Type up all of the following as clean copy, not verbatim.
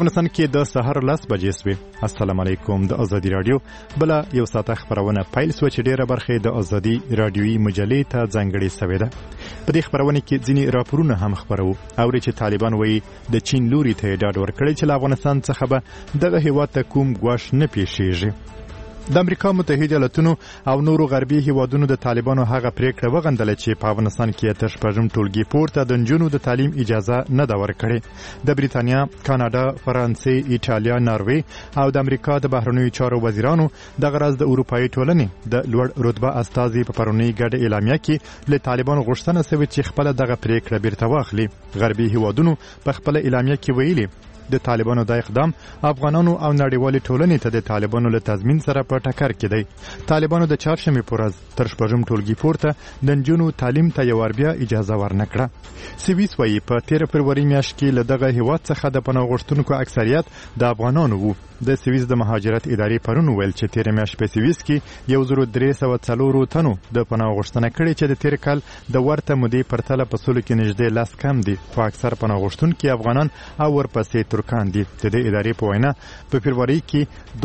افغانستان کې د سحر 10 بجې سوې. السلام علیکم. د ازادي رادیو بل یو ساعت خبرونه پیل سو چې ډیره برخه د ازادي رادیوي مجلې ته ځانګړې سوې ده. په دې خبرونه کې ځینې راپورونه هم خبرو او چې طالبان وایي د چین لوري ته ډاډ ورکړي چې افغانستان څخه به دغه هیواد ته کوم ګواښ نه پیښیږي. د امریکا متحده ایالاتونو او نورو غربي هیوادونو د طالبانو هغه پریکړه وغندله چې په افغانستان کې تر شپږم ټولګي پورته د نجونو د تعلیم اجازه نه ده ورکړې. د بریتانیا، کاناډا، فرانسې، ایټالیا، ناروې او د امریکا د بهرنیو چارو وزیرانو د غرض د اروپאי ټولنې د لوړ رتبه استازي په پرونی ګډه اعلامیه کې له طالبانو غوښتنه شوې چې خپل دغه پریکړه بیرته واخلي. غربي هیوادونو په خپل اعلامیه کې ویلي د طالبانو د اقدام افغانانو او نړیوالې ټولنې ته د طالبانو له تضمین سره په ټکر کې دی. طالبانو د چهارشنبې پر ورځ تر شپږم ټولګي پورته د نجونو تعلیم ته یو بیا اجازه ورنکړه. سویس وايي په 13 فروری میاشت کې له دغه هیواد څخه د پناه غوښتونکو اکثریت د افغانانو وو. د سویس د مهاجرت ادارې پرون ویل چې 13 میاشت په سویس کې 1304 تنو د پناه غوښتنه کړې چې د تیر کال د ورته مودې پرتله په سلو کې نږدې 10 کم دي. خو اکثر پناه غوښتونکي افغانان او ورپسې ترکان دي. د دې ادارې په وینا په فروری کې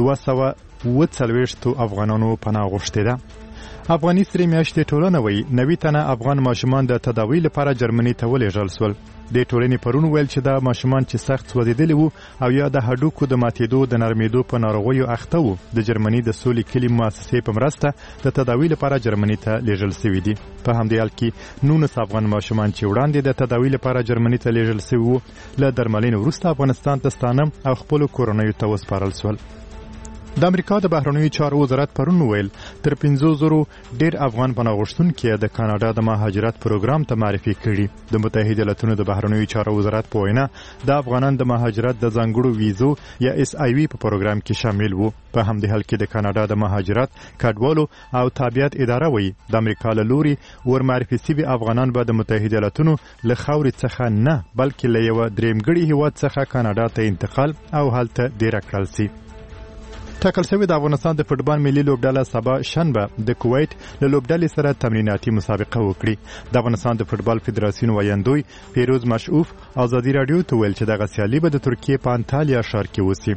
240 افغانانو پناه غوښتي ده. افغاني سری میاشتې ټولنه وایي 90 تنه افغان ماشومان د تداوی لپاره جرمني ته ولېږل شول. د ټولنې پرون ویل چې دا ماشومان چې سخت سوځېدلي وو او یا د هډوکو د ماتېدو د نرمېدو په ناروغیو اخته وو د جرمني د سولې کلي مؤسسې په مرسته د تداوی لپاره جرمني ته لیږل شوي دي. په همدې حال کې 19 افغان ماشومان چې وړاندې د تداوی لپاره جرمني ته لیږل شوي وو له درملنې وروسته افغانستان ته ستانه او خپل کورنیو ته وسپارل شول. د امریکا د بهرنیو چارو وزارت پرون ویل تر 500 ډیر افغان پناه غوښتونکي د کاناډا د مهاجرت پروګرام ته معرفي کړي. د متحده ایالاتونو د بهرنیو چارو وزارت په وینا د افغانان د مهاجرت د ځانګړو ویزو یا SIV په پروګرام کې شامل وو. په همدې حال کې د کاناډا د مهاجرت کډوالو او تابعیت اداره وایي د امریکا له لوري ورمعرفي شوي افغانان به د متحده ایالاتونو له خاورې څخه نه بلکې له یو درېمګړي هیواد څخه کاناډا ته انتقال او هلته دېره کړل شي. ټاکل شوی د افغانستان د فوټبال ملي لوبډله سبا شنبه د کویت له لوبډلې سره تمریناتي مسابقه وکړي. د افغانستان د فوټبال فدراسیون ویاندوی فیروز مشعوف ازادي رادیو ته ویل چې دغه سیالي به د ترکیه په انتالیا ښار کې وشي.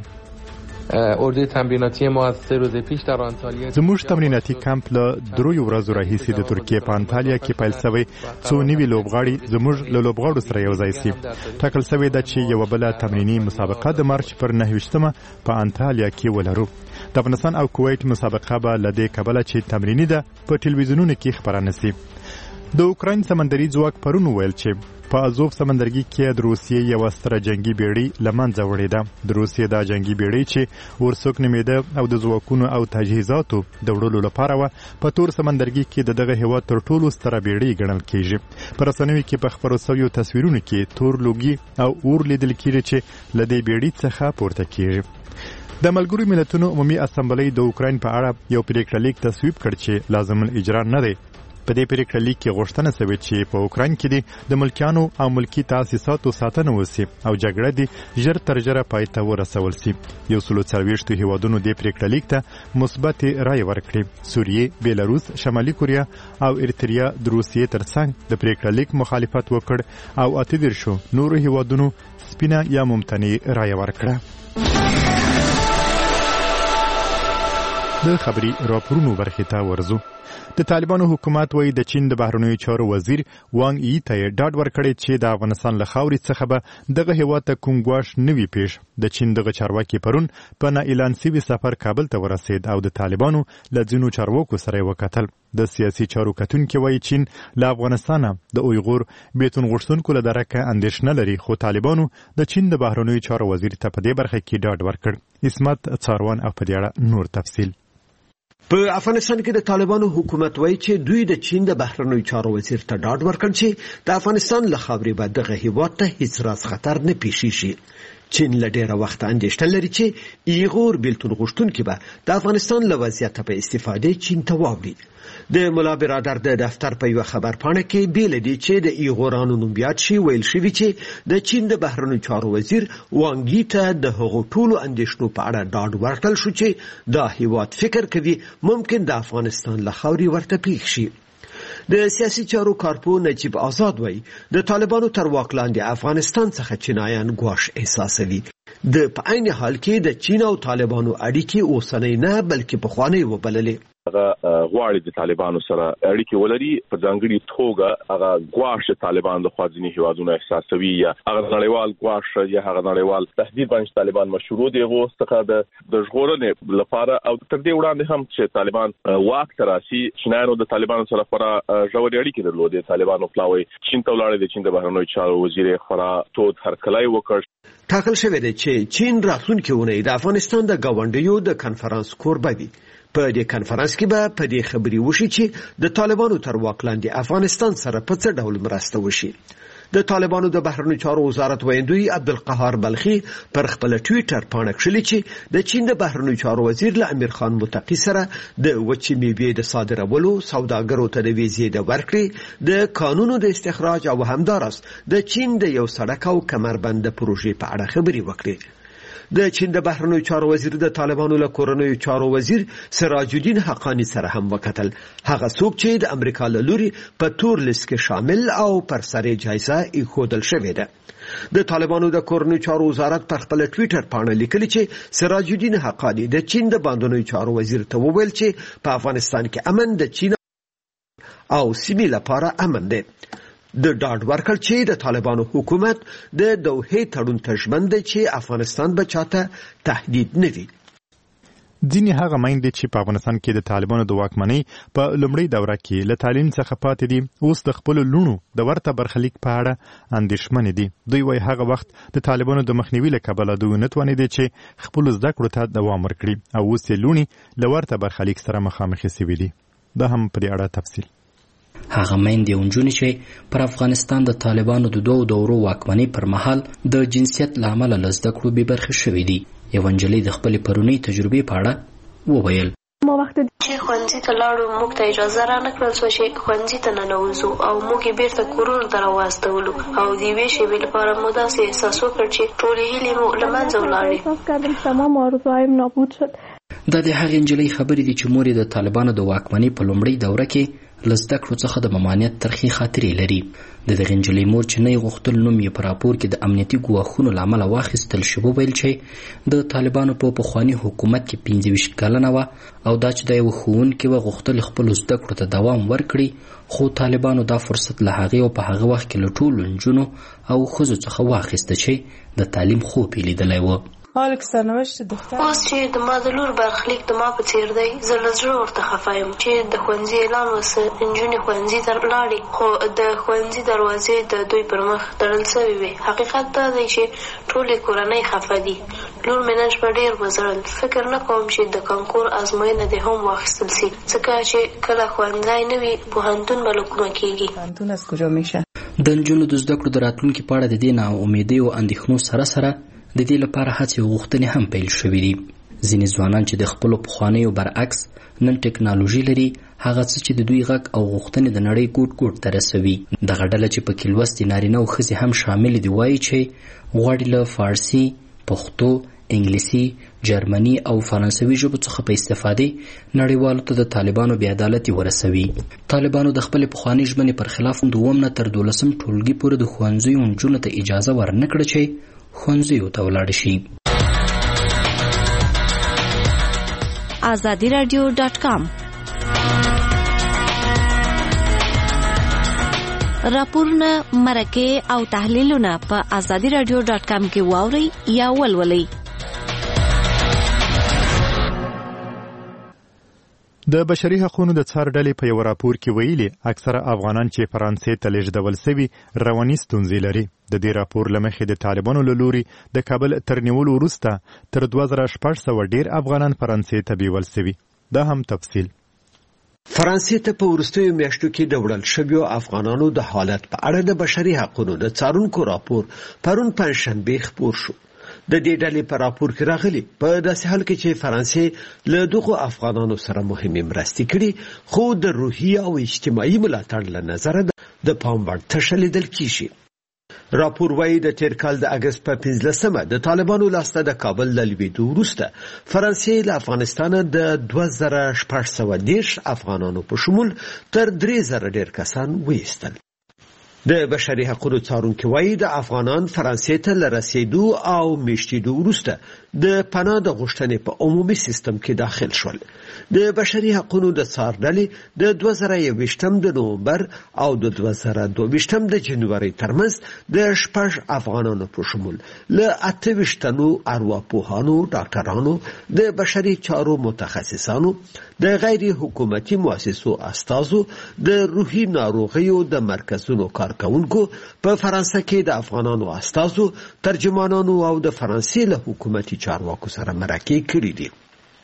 اردوی تمریناتی ما از 3 روز پیش در آنتالیا زموږ تمریناتي کمپ له 3 ورځو راهیسې د ترکیه په انتالیا کې پیل شوی څو نوي لوبغاړي زموږ له لوبغاړو سره یو ځای شي. ټاکل شوی ده چې یو بل تمرینی مسابقه د مارچ پر 9 په انتالیا کې ولرو. د افغانستان او کویت مسابقه به له دې کبله چې تمرینی ده په ټلویزیونونو کې خبرانه شي. د اوکراین سمندري ځواک پرون ویل چې په ازوف سمندرګي کې د روسیې یو ستره جنگي بیړۍ لمنځه وړې ده. د روسیې دا جنگي بیړۍ چې ورسوک نومیده او د ځواکونو او تجهیزاتو د وړلو لپاره و په تور سمندرګي کې دغه هیواد تر ټولو ستره بیړۍ ګڼل کیږي. په رسنیو کې په خبرو شویو تصویرونو کې تور لوګي او اور لیدل کیږي چې له دې بیړۍ څخه پورته کیږي. د ملګرو ملتونو عمومي اسامبلې د اوکراین په اړه یو پریکړه لیک تصویب کړ چې لازم الاجرا نه دی. په دې پریکړه لیک کې غوښتنه شوې چې په اوکراین کې د ملکیانو او ملکی تاسیساتو ساتنه وشي او جګړه دې ژر تر ژره پای ته ورسول شي. 140 هیوادونو دې پریکړه لیک ته مثبت رائے ورکړې. سوریه، بیلاروس، شمالي کوریا او ارتریا د روسیې ترڅنګ د پریکړه لیک مخالفت وکړ او 18 نورو هیوادونو سپینه یا ممتنع رائے ورکړه. د خبري راپورونو برخې ته ورځو. د طالبانو حکومت وایي د چین د بهرنیو چارو وزیر وانګ یی ته ډاډ ورکړی چې د افغانستان له خاورې څخه به دغه هیواد ته کوم ګواښ نه وي پیښ. د چین دغه چارواکي پرون په نه اعلان شوي سفر کابل ته ورسېد او د طالبانو له ځینو چارواکو سره یې وکتل. د سیاسي چارو کتونکي وایي چین له افغانستانه د اویغور بیتون غوښتونکو له درکه اندېښنه لري، خو طالبانو د چین د بهرنیو چارو وزیر ته په دې برخه کې ډاډ ورکړ. اسمت څاروان او په دې اړه نور تفصیل. په افغانستان کې د طالبانو حکومت وایي چې دوی د چین د بهرنیو چارو وزیر ته ډاډ ورکړ چې د افغانستان له خاورې به دغه هیواد ته هیڅ راز خطر نه پیښیږي. چین له ډېره وخته اندېښنه لري چې ایغور بیلتون غوښتونکي به د افغانستان له وضعیته په استفادې چین ته واوړي. د ملا برادر د دفتر په یو خبرپاڼه کې بیل دي چې د ایغورانو نوم یاد شي ویل شوی چې د چین د بهرنیو چارو وزیر وانګ یی ته د هغو ټولو اندېښنو په اړه ډاډ ورکړل شو چې دا هیواد فکر کوي ممکن د افغانستان له خاورې ورته پیښ شي. د سیاسي چارو کارپو نجیب آزاد وایي د طالبانو تر واک لاندې افغانستان څخه چینایان ګواښ احساسوي. د په عین حال کې د چین او طالبانو اړیکې اوسنۍ نه بلکې پخوانۍ وبللې. هغه غواړي د طالبانو سره اړیکې ولري، په ځانګړي توګه هغه غواړي طالبان د خوازنی هیوادونو احساسوي یا هغه نړیوال غواړي یا هغه نړیوال تهدید باندې طالبان مشروع دي غوښتنه د ژغورنې لپاره او تر دې وړاندې هم چې طالبان واک تراسي چینایانو د طالبانو سره خورا ژورې اړیکې درلودې. طالبانو پلاوي چین ته ولاړ دي، چین د بهرنیو چارو وزیر خورا تود هرکلی وکړ. ټاکل شوی دی چې چین راتلونکي اونۍ د افغانستان د ګاونډیو د کنفرانس کوربه وي. په دې کنفرانس کې به په دې خبري وشي چې د طالبانو تر واک لاندې افغانستان سره په څه ډول مرسته وشي. د طالبانو د بهرنیو چارو وزارت ویندوی عبدالقهار بلخي پر خپل ټویټر باندې کړلي چې د چین د بهرنیو چارو وزیر له امیر خان متقی سره د وچې میوې د صادرولو، سوداګرو ته د ویزې د ورکړې، د قانونو د استخراج او همدارس د چین د یو سړک او کمربند پروژې په اړه خبري وکړي. د چین د بهرنیو چارو وزیر د طالبانو له کورنیو چارو وزیر سراج الدین حقانی سره هم وکتل. هغه څوک چې د امریکا له لوري په تور لیست کې شامل او پر سر جایزه ایښودل شوې ده. د طالبانو د کورنیو چارو وزارت په خپل ټویټر باندې لیکلي چې سراج الدین حقانی د چین د باندنیو چارو وزیر ته وویل چې په افغانستان کې امن د چین او سیمې لپاره امن دی. د ډاډ ورکړ چې د طالبانو حکومت د دوحې تړون ته ژمن دی چې افغانستان به چاته تهدید نه وي. ځینې هغه میندې چې په افغانستان کې د طالبانو د واکمنۍ په لومړۍ دوره کې له تعلیم څخه پاتې دي، اوس د خپلو لوڼو د ورته برخلیک په اړه اندېښمنې دي. دوی وایي هغه وخت د طالبانو د مخنیوي له کبله دوی نه توانېدې چې خپلو زده کړو ته دوام ورکړي او اوس یې لوڼې له ورته برخلیک سره مخامخې سوي دي. دا هم په دې اړه تفصیل. هغه میندې او نجونې چې پر افغانستان د طالبانو د دوو دورو واکمنۍ پر مهال د جنسیت له امله له زده کړو بې برخې شوې دي. یوه نجلۍ د خپلې پرونۍ تجربې په اړه وویل: ما وخت چې ښوونځي ته لاړو موږ ته اجازه را نه کړل شوه چې ښوونځي ته ننوځو او موږ یې بیرته کورونو ته راواستولو او د یوې شېبې لپاره مو داسې احساس وکړ چې ټولې هیلې مو له منځه ولاړې. دا د هغې نجلۍ خبرې دي چې مور یې د طالبانو د واکمنۍ په لومړۍ دوره کې له زده کړو څخه د ممانعت ترخې خاطرې لري. د دغې نجلۍ مور چې نه یې غوښتل نوم یې په راپور کې د امنیتي ګواښونو له امله واخیستل شي وویل چې د طالبانو په پخواني حکومت کې 25 کلنه وه او دا چې د یوه ښوونکي وه غوښتل خپلو زده کړو ته دوام ورکړي، خو طالبانو دا فرصت له هغې او په هغه وخت کې له ټولو نجونو او ښځو څخه واخیسته چې د تعلیم خوب یې لیدلی و. اوس چې د ما د لور برخلیک د ما په څیر دی، زه له زړه ورته خفه یم چې د ښوونځي اعلان وسه نجونې ښوونځي ته لاړې، خو د ښوونځي دروازې د دوی پر مخ تړل سوې وې. حقیقت دا دی چې ټولې کورنۍ خفه دي. لور مې نن شپه ډېر وزړل. فکر نه کوم چې د کانکور ازموینه دې هم واخیستل سي، ځکه چې کله ښوونځی نه وي پوهنتون به له کومه کېږي. د نجونو د زده کړو د راتلونکي په اړه د دې ناامیدۍ او اندېښنو سره سره د دې لپاره هڅې او غوښتنې هم پیل شوې دي. ځینې ځوانان چې د خپلو پخوانیو برعکس نن ټکنالوژي لري، هغه څه چې د دوی غږ او غوښتنې د نړۍ ګوټ ګوټ ته رسوي. دغه ډله چې پکې لوستې نارینه او ښځې هم شامل دي وایي چې غواړي له فارسي، پښتو، انګلیسي، جرمني او فرانسوي ژبو څخه په استفادې نړیوالو ته د طالبانو بې عدالتي ورسوي. طالبانو د خپلې پخوانۍ ژمنې پر خلاف 2 نه تر 12 ټولګي پورې د ښوونځیو نجونو ته اجازه ورنه کړه چې ښوونځیو ته ولاړ شي. azadiradio.com راپورونه، مرکې او تحلیلونه په azadiradio.com کې واورئ یا ولولئ. د بشري حقوقو د څار ډلې په یو راپور کې ویلي اکثره افغانان چې فرانسې ته لیږدول سوي رواني ستونزې لري. د دې راپور له مخې د طالبانو له لوري د کابل تر نیولو وروسته تر 2600 ډیر افغانان فرانسې ته بیول سوي. دا هم تفصیل. فرانسې ته په وروستیو میاشتو کې د وړل شویو افغانانو د حالت په اړه د بشري حقوقو د څارونکو راپور پرون پنځشنبه خپور شو. د دې ډلې په راپور کې راغلي په داسې حال کې چې فرانسې له دغو افغانانو سره مهمې مرستې کړي، خو د روحي او اجتماعي ملاتړ له نظره د پام وړ تشه لیدل کیږي. راپور وايي د تیر کال د اگست په 15مه د طالبانو لاسته د کابل له لویدو وروسته فرانسې له افغانستان د 2610 افغانانو په شمول تر 3000 ډیر کسان وایستل. د بشري حقوقو څارونکي وایي د افغانان فرانسې ته لرسېدو او میشتېدو وروسته د پناه د غوښتنې په عمومي سیستم کې داخل شول. د بشري حقوقو د څار ډلې د 2021 د نومبر او د 2022 د جنوري ترمنځ د 6 افغانانو په شمول له 28 تنو ارواپوهانو، ډاکټرانو، د بشري چارو متخصصانو، د غیر حکومتي مؤسسو استازو، د روحي ناروغیو د مرکزونو کارکونکو، په فرانسه کې د افغانانو استازو، ترجمانانو او د فرانسې له حکومتي چارواکو سره مرکې کړې دي.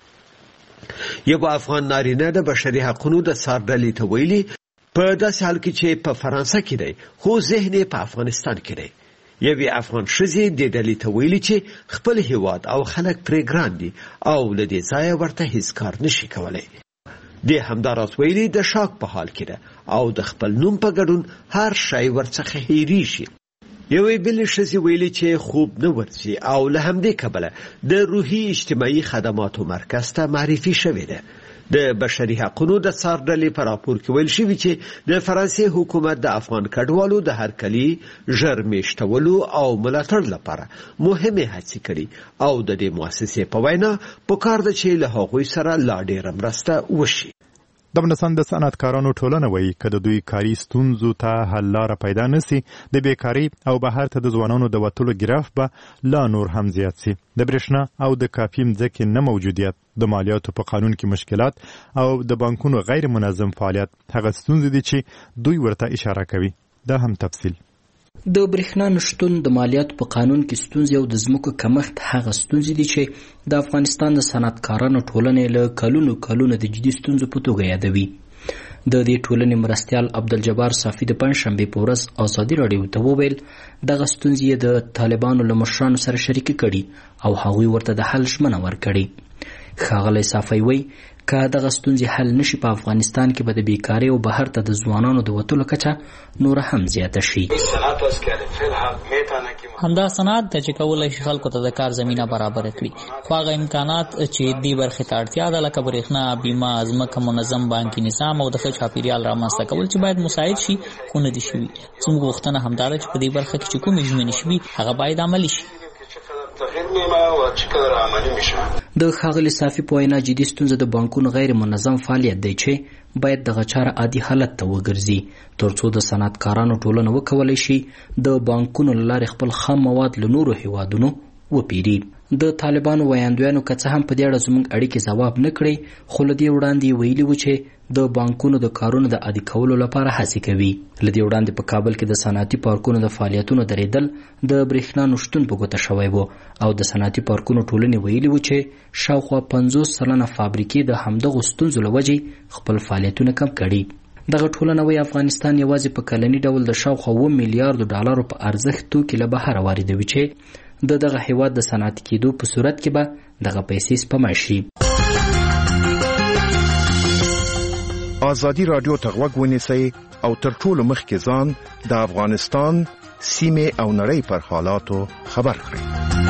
یو افغان نارینه د بشري حقوقو د څار ډلې ته ویلي په داسې حال کې چې په فرانسه کې دی خو ذهن یې په افغانستان کې دی. یوې افغان ښځې د ډلې ته ویلي چې خپل هیواد او خلک پرې ګران دي او له دې ځایه ورته هیڅ کار نشي کولی. د همداراز ویلي د شاک په حال کې ده او د خپل نوم په ګډون هر شی ورڅخه هېریږي. یوې بلې ښځې ویلي چې خوب نه ورځي او له همدې کبله د روحي اجتماعي خدماتو مرکز ته معرفي شوې ده. د بشري حقوقو د څار ډلې په راپور کې ویل شوي چې د فرانسې حکومت د افغان کډوالو د هرکلي ژر میشتولو او ملاتړ لپاره مهمه هڅې کړي او د دې مؤسسې په وینا پکار ده چې له هغوی سره لا ډېره مرسته وشي. د افغانستان د صنعتکارانو ټولنه وایي که د دوی کاري ستونزو ته حل لاره پیدا نشي د بیکاري او بهر ته د ځوانانو د وتلو ګراف به لا نور هم زیات شي. د برېښنا او د کافي مځکې نه موجودیت، د مالیاتو په قانون کې مشکلات او د بانکونو غیر منظم فعالیت هغه ستونزې دي چې دوی ورته اشاره کوي. دا هم تفصیل. د برېښنا نشتون، د مالیاتو په قانون کې ستونزې او د ځمکو کمښت هغه ستونزې دي چې د افغانستان د صنعتکارانو ټولنې له کلونو د جدي ستونزو په توګه یادوي. د دې ټولنې مرستیال عبدالجبار صافي د پنجشنبې په ورځ ازادي راډیو ته وویل دغه ستونزې د طالبانو له مشرانو سره شریکې کړي او هغوی ورته د حل ژمنه ورکړي. ښاغلی صافي وایي که دغه ستونزې حل نشي په افغانستان کې به د بیکارۍ او بهر ته د ځوانانو د وتلو کچه نوره هم زیاته شي. همدا صنعت ته چې کولی شي خلکو ته د کار زمینه برابره کړي، خو هغه امکانات چې دې برخې ته اړتیا ده لکه برېښنا، بیمه، ځمکه، منظم بانکي نظام او د ښه چاپېریال رامنځته کول چې باید مساعد شي خو نه دي شوي. زموږ غوښتنه همدا ده چې په دې برخه کې چې کومې ژمنې شوي هغه باید عملي شي. د ښاغلي صافي په وینا جدي ستونزه د بانکونو غیر منظم فعالیت دی چې باید دغه چاره عادي حالت ته وګرځي ترڅو د صنعتکارانو ټولنه وکولی شي د بانکونو له لارې خپل خام مواد له نورو هیوادونو وپیري. د طالبانو ویاندویانو که څه هم په دې اړه زموږ اړیکې ځواب نه کړی، خو له دې وړاندې ویلي و چې د بانکونو د کارونو د عادي کولو لپاره هڅې کوي. له دې وړاندې په کابل کې د صنعتي پارکونو د فعالیتونو درېدل د برېښنا نشتون په ګوته شوی و او د صنعتي پارکونو ټولنې ویلي و چې شاوخوا 50% فابریکې د همدغو ستونزو له وجې خپل فعالیتونه کم کړي. دغه ټولنه وایي افغانستان یوازې په کلني ډول د شاوخوا 2 میلیارډ ډالرو په ارزښت توکي له بهره واردوي چې دغه هیواد د صنعتي کېدو په صورت کې به دغه پیسې سپما شي. ازادي راډیو ته غوږ ونیسئ او تر ټولو مخکې ځان د افغانستان سیمې او نړۍ پر حالاتو خبر کړئ.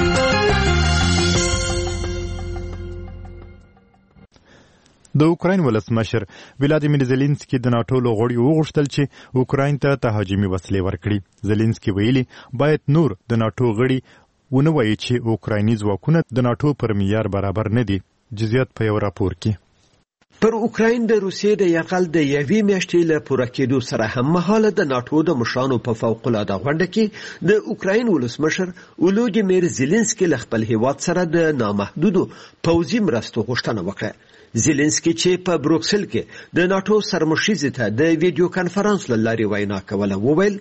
د اوکراین ولسمشر ولادیمیر زيلنسکي د ناتو له غړیو وغوښتل چې اوکراین ته تهاجمي وسلې ورکړي. زيلنسکي ویلي باید نور د ناتو غړي ونه وایي چې اوکرایني ځواکونه د ناتو پر معیار برابر نه دي. جزئیات په یو راپور کې. پر اوکراین د روسیې د یقل د یوې میاشتې له پوره کېدو سره هم مهاله د ناتو د مشرانو په فوق‌العاده غونډه کې د اوکراین ولسمشر ولادیمیر زيلنسکي له خپل هیواد سره د نامحدودو پوځي مرستو غوښتنه وکړه. زيلنسکي چې په بروکسل کې د ناتو سرمشیزې ته د ویډیو کانفرنس له لارې وینا کوله وویل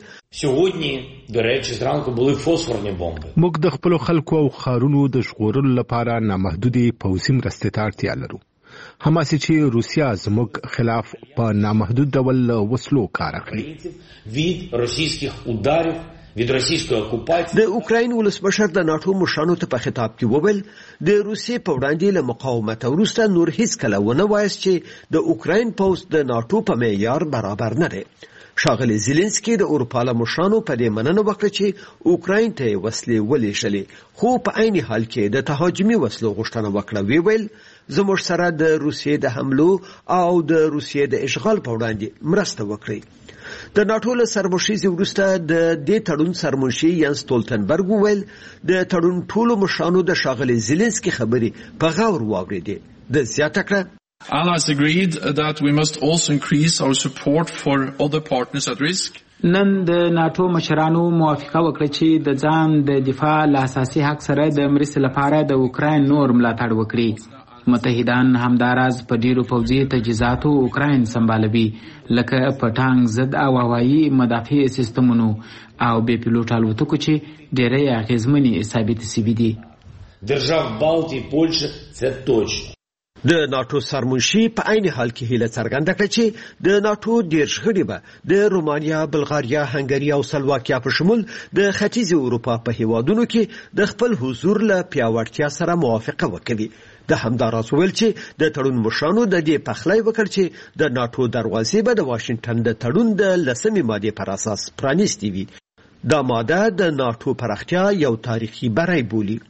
موږ د خپل خلکو او خارونو د ژغورلو لپاره نامحدودي پوځي مرستې ته اړتیا لرو. هماسې چې روسیا زموږ خلاف په نامحدود ډول وسلو کار اخلي. د اوکراین ولسمشر د ناتو مشرانو ته په خطاب کې وویل د روسیې په وړاندې له مقاومت وروسته نور هیڅ کله ونه وایست چې د اوکراین پوځ د ناتو په معیار برابر نه دی. ښاغلی زيلنسکي د اروپا له مشرانو په دې مننه وکړه چې اوکراین ته وسلې ولېږلې، خو په عین حال کې د تهاجمي وسلو غوښتنه وکړه. ویل زموږ سره د روسیې د حملو او د روسیې د اشغال په وړاندې مرسته وکړئ. د ناتو له سرمشيزي وروسته د دې تړون سرمنشي ینس ستولتنبرګ وویل د تړون ټولو مشرانو د ښاغلي زيلنسکي خبرې په غور واورېدې. د زیاته کړه Allies agreed that we must also increase our support for other partners at risk. نن د ناتو مشرانو موافقه وکړه چې د ځان د دفاع له اساسي حق سره د مرستې لپاره د اوکراین نور ملاتړ وکړي. متحدان همداراز په ډیرو پوځي تجهیزاتو اوکراین سمبالوي لکه په ټانک ضد او هوایي مدافع سیستمونو او بې پیلوټ الوتکو چې ډیری اغیزمنې ثابت شوي دي. Держав Балтії, Польща – це точно. د ناتو سرمنشي په عین حال کې هیله څرګنده کړه چې د ناتو ډېر غړي به د رومانیا، بلغاریا، هنګري او سلواکیا په شمول د ختیځ اروپا په هیوادونو کې د خپل حضور له پیاوړتیا سره موافقه وکړي. د همداراز ویل چې د تړون مشرانو د دې پخلی وکړ چې د ناتو دروازې به د واشنگټن د تړون د 10مې مادې پر اساس پرانیستې وي. دا ماده د ناتو پراختیا یو تاریخي بری بولي.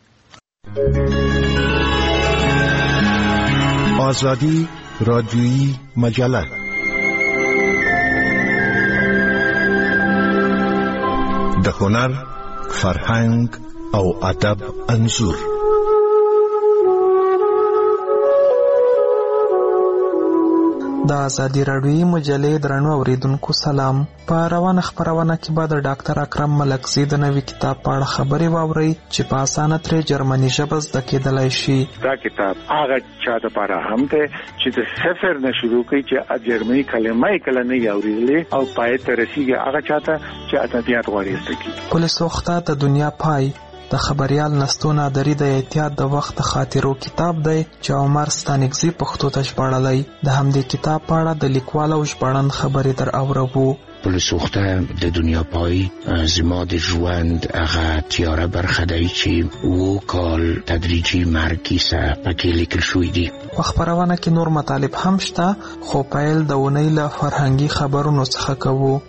آزادی رادیویی مجله د هنر، فرهنګ او ادب انځور. د آزادی رادیویی مجلې درنو اوریدونکو سلام. په روانه خبرونه کې به د ډاکټر اکرم ملکزي د نوي کتاب په اړه خبرې واورئ چې په اسانه ترې جرمني ژبه زده کېدلی شي. دا کتاب هغه چا دپاره هم دی چې د صفر نه شروع کوي چې جرمني کلمه یې کله نه اورېدلې او پای ته رسېږي هغه چا ته چې ادبیات غواړي زده کړي. پل سوخته د دنیا پای د خبریال نستو نادری د احتیاط د وخت خاطرو کتاب دی چې عمر ستانکزي پښتو ته ژباړلی. د همدې کتاب په اړه د لیکوال او ژباړن خبرې در اورو. پل سوخته د دنیا پای زما د ژوند هغه تیاره برخه دی چې اووه کال تدریجي مرګ کیسه پکې لیکل شوې دي. په خپرونه کې نور مطالب هم شته خو پیل د اونۍ له فرهنګي خبرونو څخه کوو.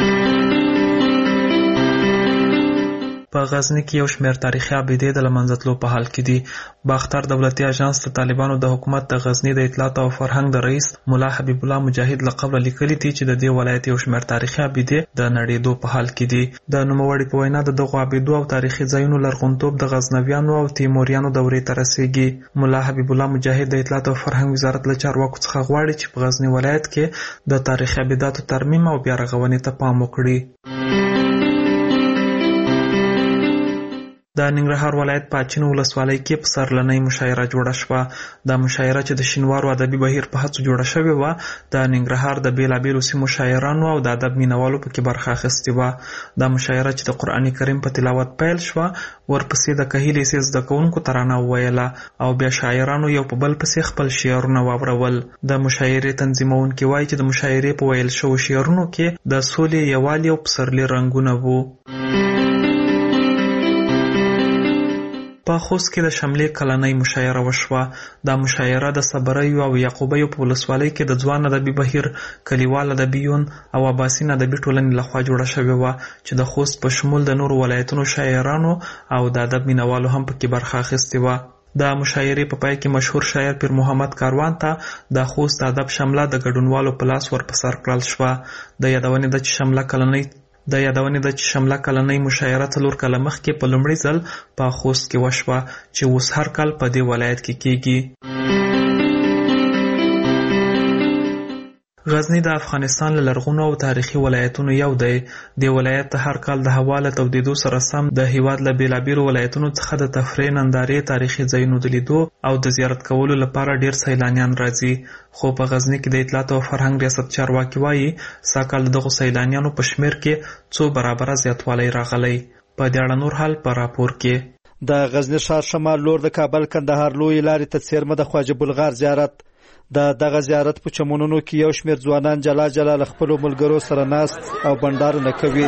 په غزنی کې یو شمېر تاریخي ابیدې د له منځه تلو په حال کې دي. باختر دولتي اژانس د طالبانو د حکومت د غزنی د اطلاعات او فرهنګ د رئیس مولا حبیب الله مجاهد له قبله لیکلي دي چې د دې ولایت یو شمېر تاریخي ابیدې د نړېدو په حال کې دي. د نوموړي په وینا د دغو ابیدو او تاریخي ځایونو لرغونتوب د غزنویانو او تیموریانو دورې ته رسیږي. مولا حبیب الله مجاهد د اطلاعات او فرهنګ وزارت له چارواکو څخه غواړي چې په غزنی ولایت کې د تاریخي ابیداتو ترمیم او بیا رغونې ته پام وکړي. د ننګرهار ولایت په اچین ولسوالۍ کې په سرلنۍ مشاعره جوړه شوه. دا مشاعره چې د شینوارو ادبي بهیر په هڅو جوړه شوې وه د ننګرهار د بیلابیلو سیمو شاعرانو او د ادب مینوالو پکې برخه اخیستې وه. دا مشاعره چې د قرآن کریم په تلاوت پیل شوه ورپسې د کهیلې سې زده کوونکو ترانه وویله او بیا شاعرانو یو په بل پسې خپل شعرونه واورول. د مشاعرې تنظیمونکي وایي چې د مشاعرې په ویل شوو شعرونو کې د سولې، یووالي او پسرلي رنګونه وو. په خوست کې د شملې کلنۍ مشاعره وشوه. دا مشاعره د صبریو او یعقوبیو په ولسوالۍ کې د ځوان ادبي بهیر، کلیوال ادبیون او اباسین ادبي ټولنې لخوا جوړه شوې وه چې د خوست په شمول د نورو ولایتونو شاعرانو او د ادب مینوالو هم پکې برخه اخیستې وه. د مشاعرې په پای کې مشهور شاعر پیر محمد کاروان ته د خوست ادب شمله د ګډونوالو په لاس ورپسر کړل شوه. د یادونې ده چې شمله کلنۍ مشاعره 4 کاله مخکې په لومړي ځل په خوست کې وشوه چې اوس هر کال په دې ولایت کې کیږي. غزنی د افغانستان له لرغونو او تاریخي ولایتونو یو دی. د ولایت د هر کال د هوا له تودېدو سره سم د هیواد له بیلابیلو ولایتونو څخه د تفریح، نندارې، تاریخي ځایونو د لیدو او د زیارت کولو لپاره ډیر سیلانیان راځي. خو په غزنی کې د اطلاعات او فرهنګ ریاست چارواکي وایي سږکال د دغو سیلانیانو په شمیر کې 2 برابره زیاتوالی راغلی. په دې اړه نور حال په راپور کې. د غزنی ښار شمال لور د کابل کندهار لوی لارې ته څیرمه د خواجه بلغار زیارت. دغه زیارت په چمنونو کې یو شمېر ځوانان جلا جلا له خپلو ملګرو سره ناست او بنډارونه کوي.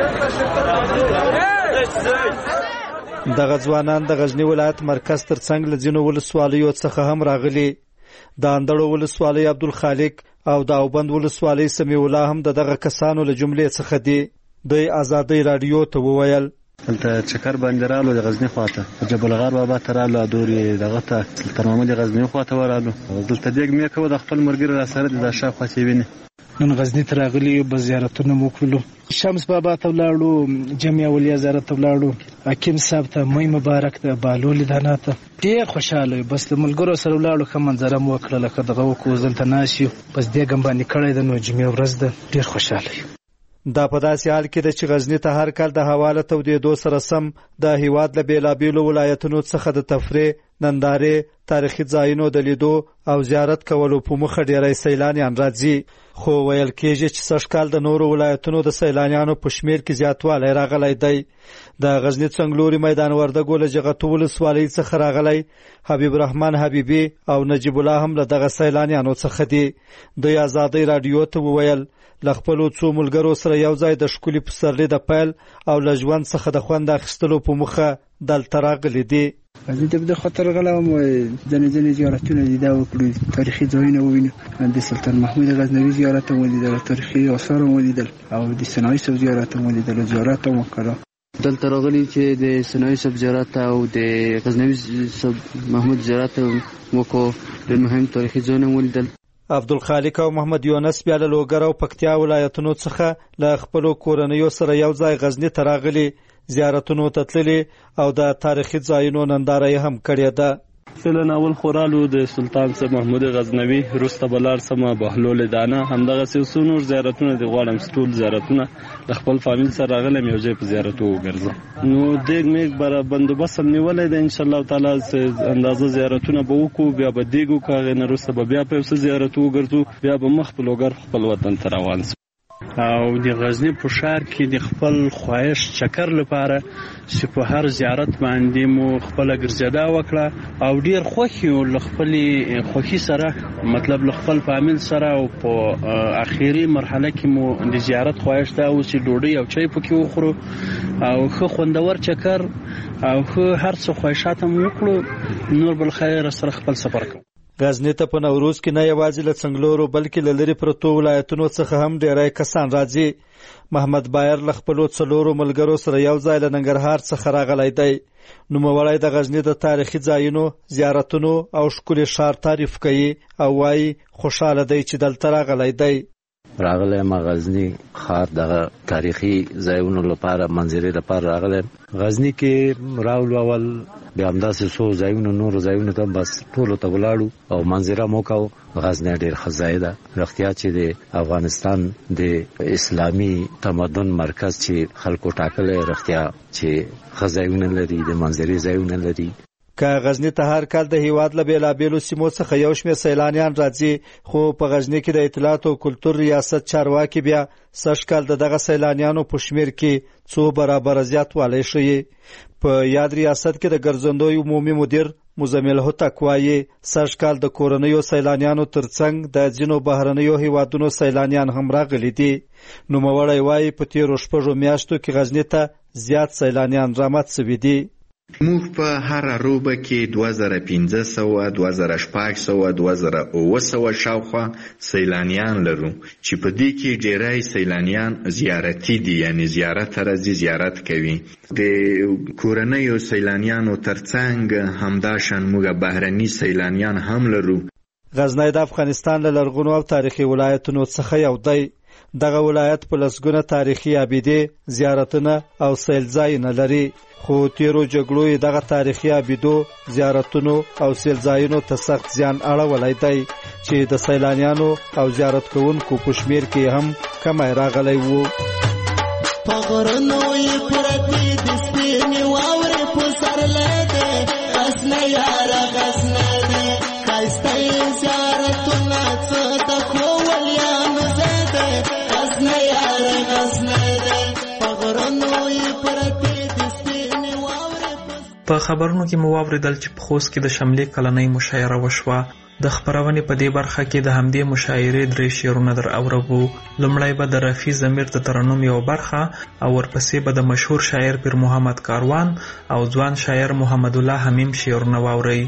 دغه ځوانان د غزنی ولایت مرکز ترڅنګ له ځینو ولسوالیو څخه هم راغلي. د اندړو ولسوالۍ عبدالخالق او د اوبند ولسوالۍ سمیع الله هم دغه کسانو له جملې څخه دي. د آزادۍ رادیو ته وویل دلته چکر باندې رالو د غزنی خواته جبل غار بابا ته رالو دورې دغه ته سلطان محمد غزنی خواته ورالو دلته دیګ مې کوه د خپل مرګ را سره د شاوخوا تی ویني نن غزنی ته راغلي یو، بس زیارتونه مو وکړلو. شمس بابا ته ولاړو، جمعې اولیا زیارت ته ولاړو، حکیم صاحب ته، موی مبارک ته، بالولي دانا ته. ډېر خوشحاله یو. بس د ملګرو سره ولاړو، ښه منظره مو وکړه، لکه دغه وکړو دلته ناست یو. بس دیګم باندې کړی ده، نو جمعې ورځ ده، ډېر خوشحاله یو. دا په داسې حال کې ده چې غزني ته هر کال د هوا له تودېدو سره سم د هیواد له بېلابېلو ولایتونو څخه د تفریح، نندارې، تاریخي ځایونو د لیدو او زیارت کولو په موخه ډېری سیلانیان راځي. خو ویل کېږي چې سږ کال د نورو ولایتونو د سیلانیانو په شمېر کې زیاتوالی راغلی دی. د غزني څنګلوري میدان وردګو له جغتو ولسوالۍ څخه راغلی حبیب الرحمن حبیبي او نجیب الله هم له دغه سیلانیانو څخه دي. دوی ازادۍ راډیو ته وویل له خپلو څو ملګرو سره یو ځای د ښکلي پسرلي د پیل او له ژوند څخه د خوند اخیستلو په موخه دلته راغلي دي. غزني ته د خاطر غلم ځنې زیارتونه لیدا وکړو، تاریخي ځایونه ووینو، د سلطان محمود غزنوي زیارت هم ولیدل، تاریخي آثار هم ولیدل، او د سنایی صاحب زیارت هم ولیدل، زیارت هم وکړو. دلته راغلي چې د سنایی صاحب زیارت او د غزنوي صاحب محمود زیارت وکړو، ډېر مهم تاریخي ځایونه هم ولیدل. عبدالخالق او محمد یونس بیا له لوګر او پکتیا ولایتونو څخه له خپلو کورنیو سره یو ځای غزني ته راغلي، زیارتونو ته تللي او د تاریخي ځایونو ننداره یې هم کړې ده. فعلا اول خورالو د سلطان صاحب محمود غزنوي، وروسته بلار سمه بهلول دانه، همدغسې څو نور زیارتونه دي، غواړم ټول زیارتونه د خپل فامیل سره راغلم یو ځای په زیارت وګرځم. نو دیګ میګ بره بندوبست هم نیولی دی، انشاءالله تعالی اندازه زیارتونه به وکړو، بیا به دیګ وکړو، هغې نه وروسته به بیا په یو څه زیارت وګرځو، بیا به مخ په لوګر خپل وطن ته روان سو. او د غزنی په ښار کې د خپل خواهش چکر لپاره چې په هر زیارت باندې مو خپل ګرځېدا وکړه او ډیر خوښي او خپل خوښي سره مطلب خپل فامیل سره او په اخیری مرحله کې مو د زیارت خواهش دا و چې ډوډۍ او چای پکې وخورو او خو خوندور چکر او هر څه خواهشات هم وکړو، نور بل خیر سره خپل سفر کوو. غزنی ته په نوروز کې نه یوازې له څنګلورو بلکې له لرې پرتو ولایتونو څخه هم ډیری کسان راځي. محمد بایر له خپلو څلورو ملګرو سره یو ځای له ننګرهار څخه راغلی دی. نوموړی د غزني د تاریخي ځایونو، زیارتونو او ښکلي ښار تعریف کوي او وایي خوشحاله دی چې دلته راغلی دی. راغلی ما غزنی ښار دغه تاریخي ځایونو لپاره، منظرې لپاره راغلی. غزنی کې راولو اول بیا همداسې څو ځایونو نورو ځایونو ته بس ټولو ته ولاړو او منظره مو کوو. غزنی ډېر ښه ځای ده، رښتیا چې د افغانستان د اسلامي تمدن مرکز چې خلکو ټاکلی، رښتیا چې ښه ځایونه لري، د منظرې ځایونه لري. که غزنی ته هر کال د هیواد له بیلابیلو سیمو څخه یو شمېر سیلانیان راځي، خو په غزنی کې د اطلاعات او کلتور ریاست چارواکي بیا سږ کال د دغه سیلانیانو په شمېر کې څو برابره زیاتوالی ښیي. په یاد ریاست کې د ګرځندوی عمومي مدیر مزمل هوتک وایي سږ کال د کورنیو سیلانیانو ترڅنګ د ځینو بهرنیو هیوادونو سیلانیان هم راغلي دي. نوموړی وایي په تیرو 6 میاشتو کې غزنی ته زیات سیلانیان رامات سوي دي. موږ په هر روبه کې 2500 2600 2700 شاوخوا سیلانیان لرو چې په دې کې ډیری سیلانیان زیارتي دي، یعنی زیارت راځي، زیارت کوي. د کورنیو سیلانیانو ترڅنګ همداشان موږ بهرني سیلانیان هم لرو. غزنی د افغانستان له لرغونو او تاریخي ولایتونو څخه یو دی. دغه ولایت په لسګونه تاریخي ابیدې، زیارتونه او سیلځایونه لري، خو تیرو جګړو یې دغه تاریخي ابیدو، زیارتونو او سیلځایونو ته سخت زیان اړولی دی چې د سیلانیانو او زیارت کوونکو په شمېر کې هم کمی راغلی و. په غرونو یې پرتې د سپینې واورې په سرلی دی، غزنی یاره غزنی دی، ښایسته یې زیارتونه څه د ښو ولیانو ځای دی، غزنی یاره غزنی دی، په غرونو یې پرتې په خبرونو کې مو واوریدل چې په خوست کې د شملې کلنۍ مشاعره وشوه. د خپرونې په دې برخه کې د همدې مشاعرې 3 شعرونه در اورو. لومړی به د رفیع ضمیر د ترنم یو برخه او ورپسې به د مشهور شاعر پیر محمد کاروان او ځوان شاعر محمد الله حمیم شعرونه واورئ.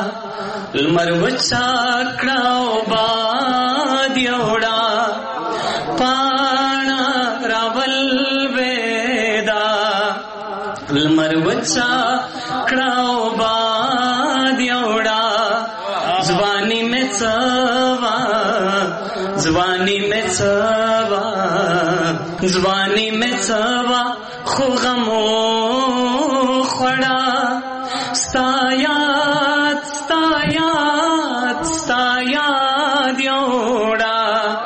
لمر وچا کړه او باد یوړه پانا راول ویدا لمر وچا کړهو باد یوړا ځواني مې څوا ځواني مې څوا ځواني مې څوا خو غمو خړا ستایات ستایات ستایات یوړا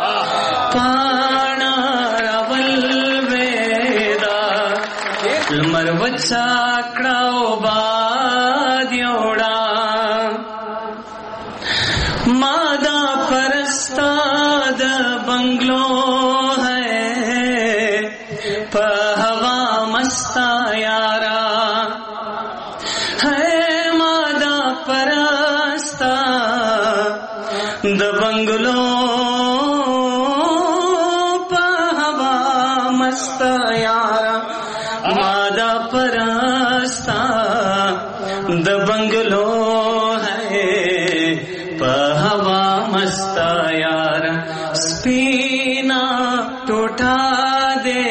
پانا راول ویدا لمر وچا کړهو باد یوړا مادا پرستا د بنگلو ہے په هوا مستا یارا ہے مادا پرستا د بنگلو په هوا مستا یارا مادا پرستا د بنگلو یار سپینا ټوټا دے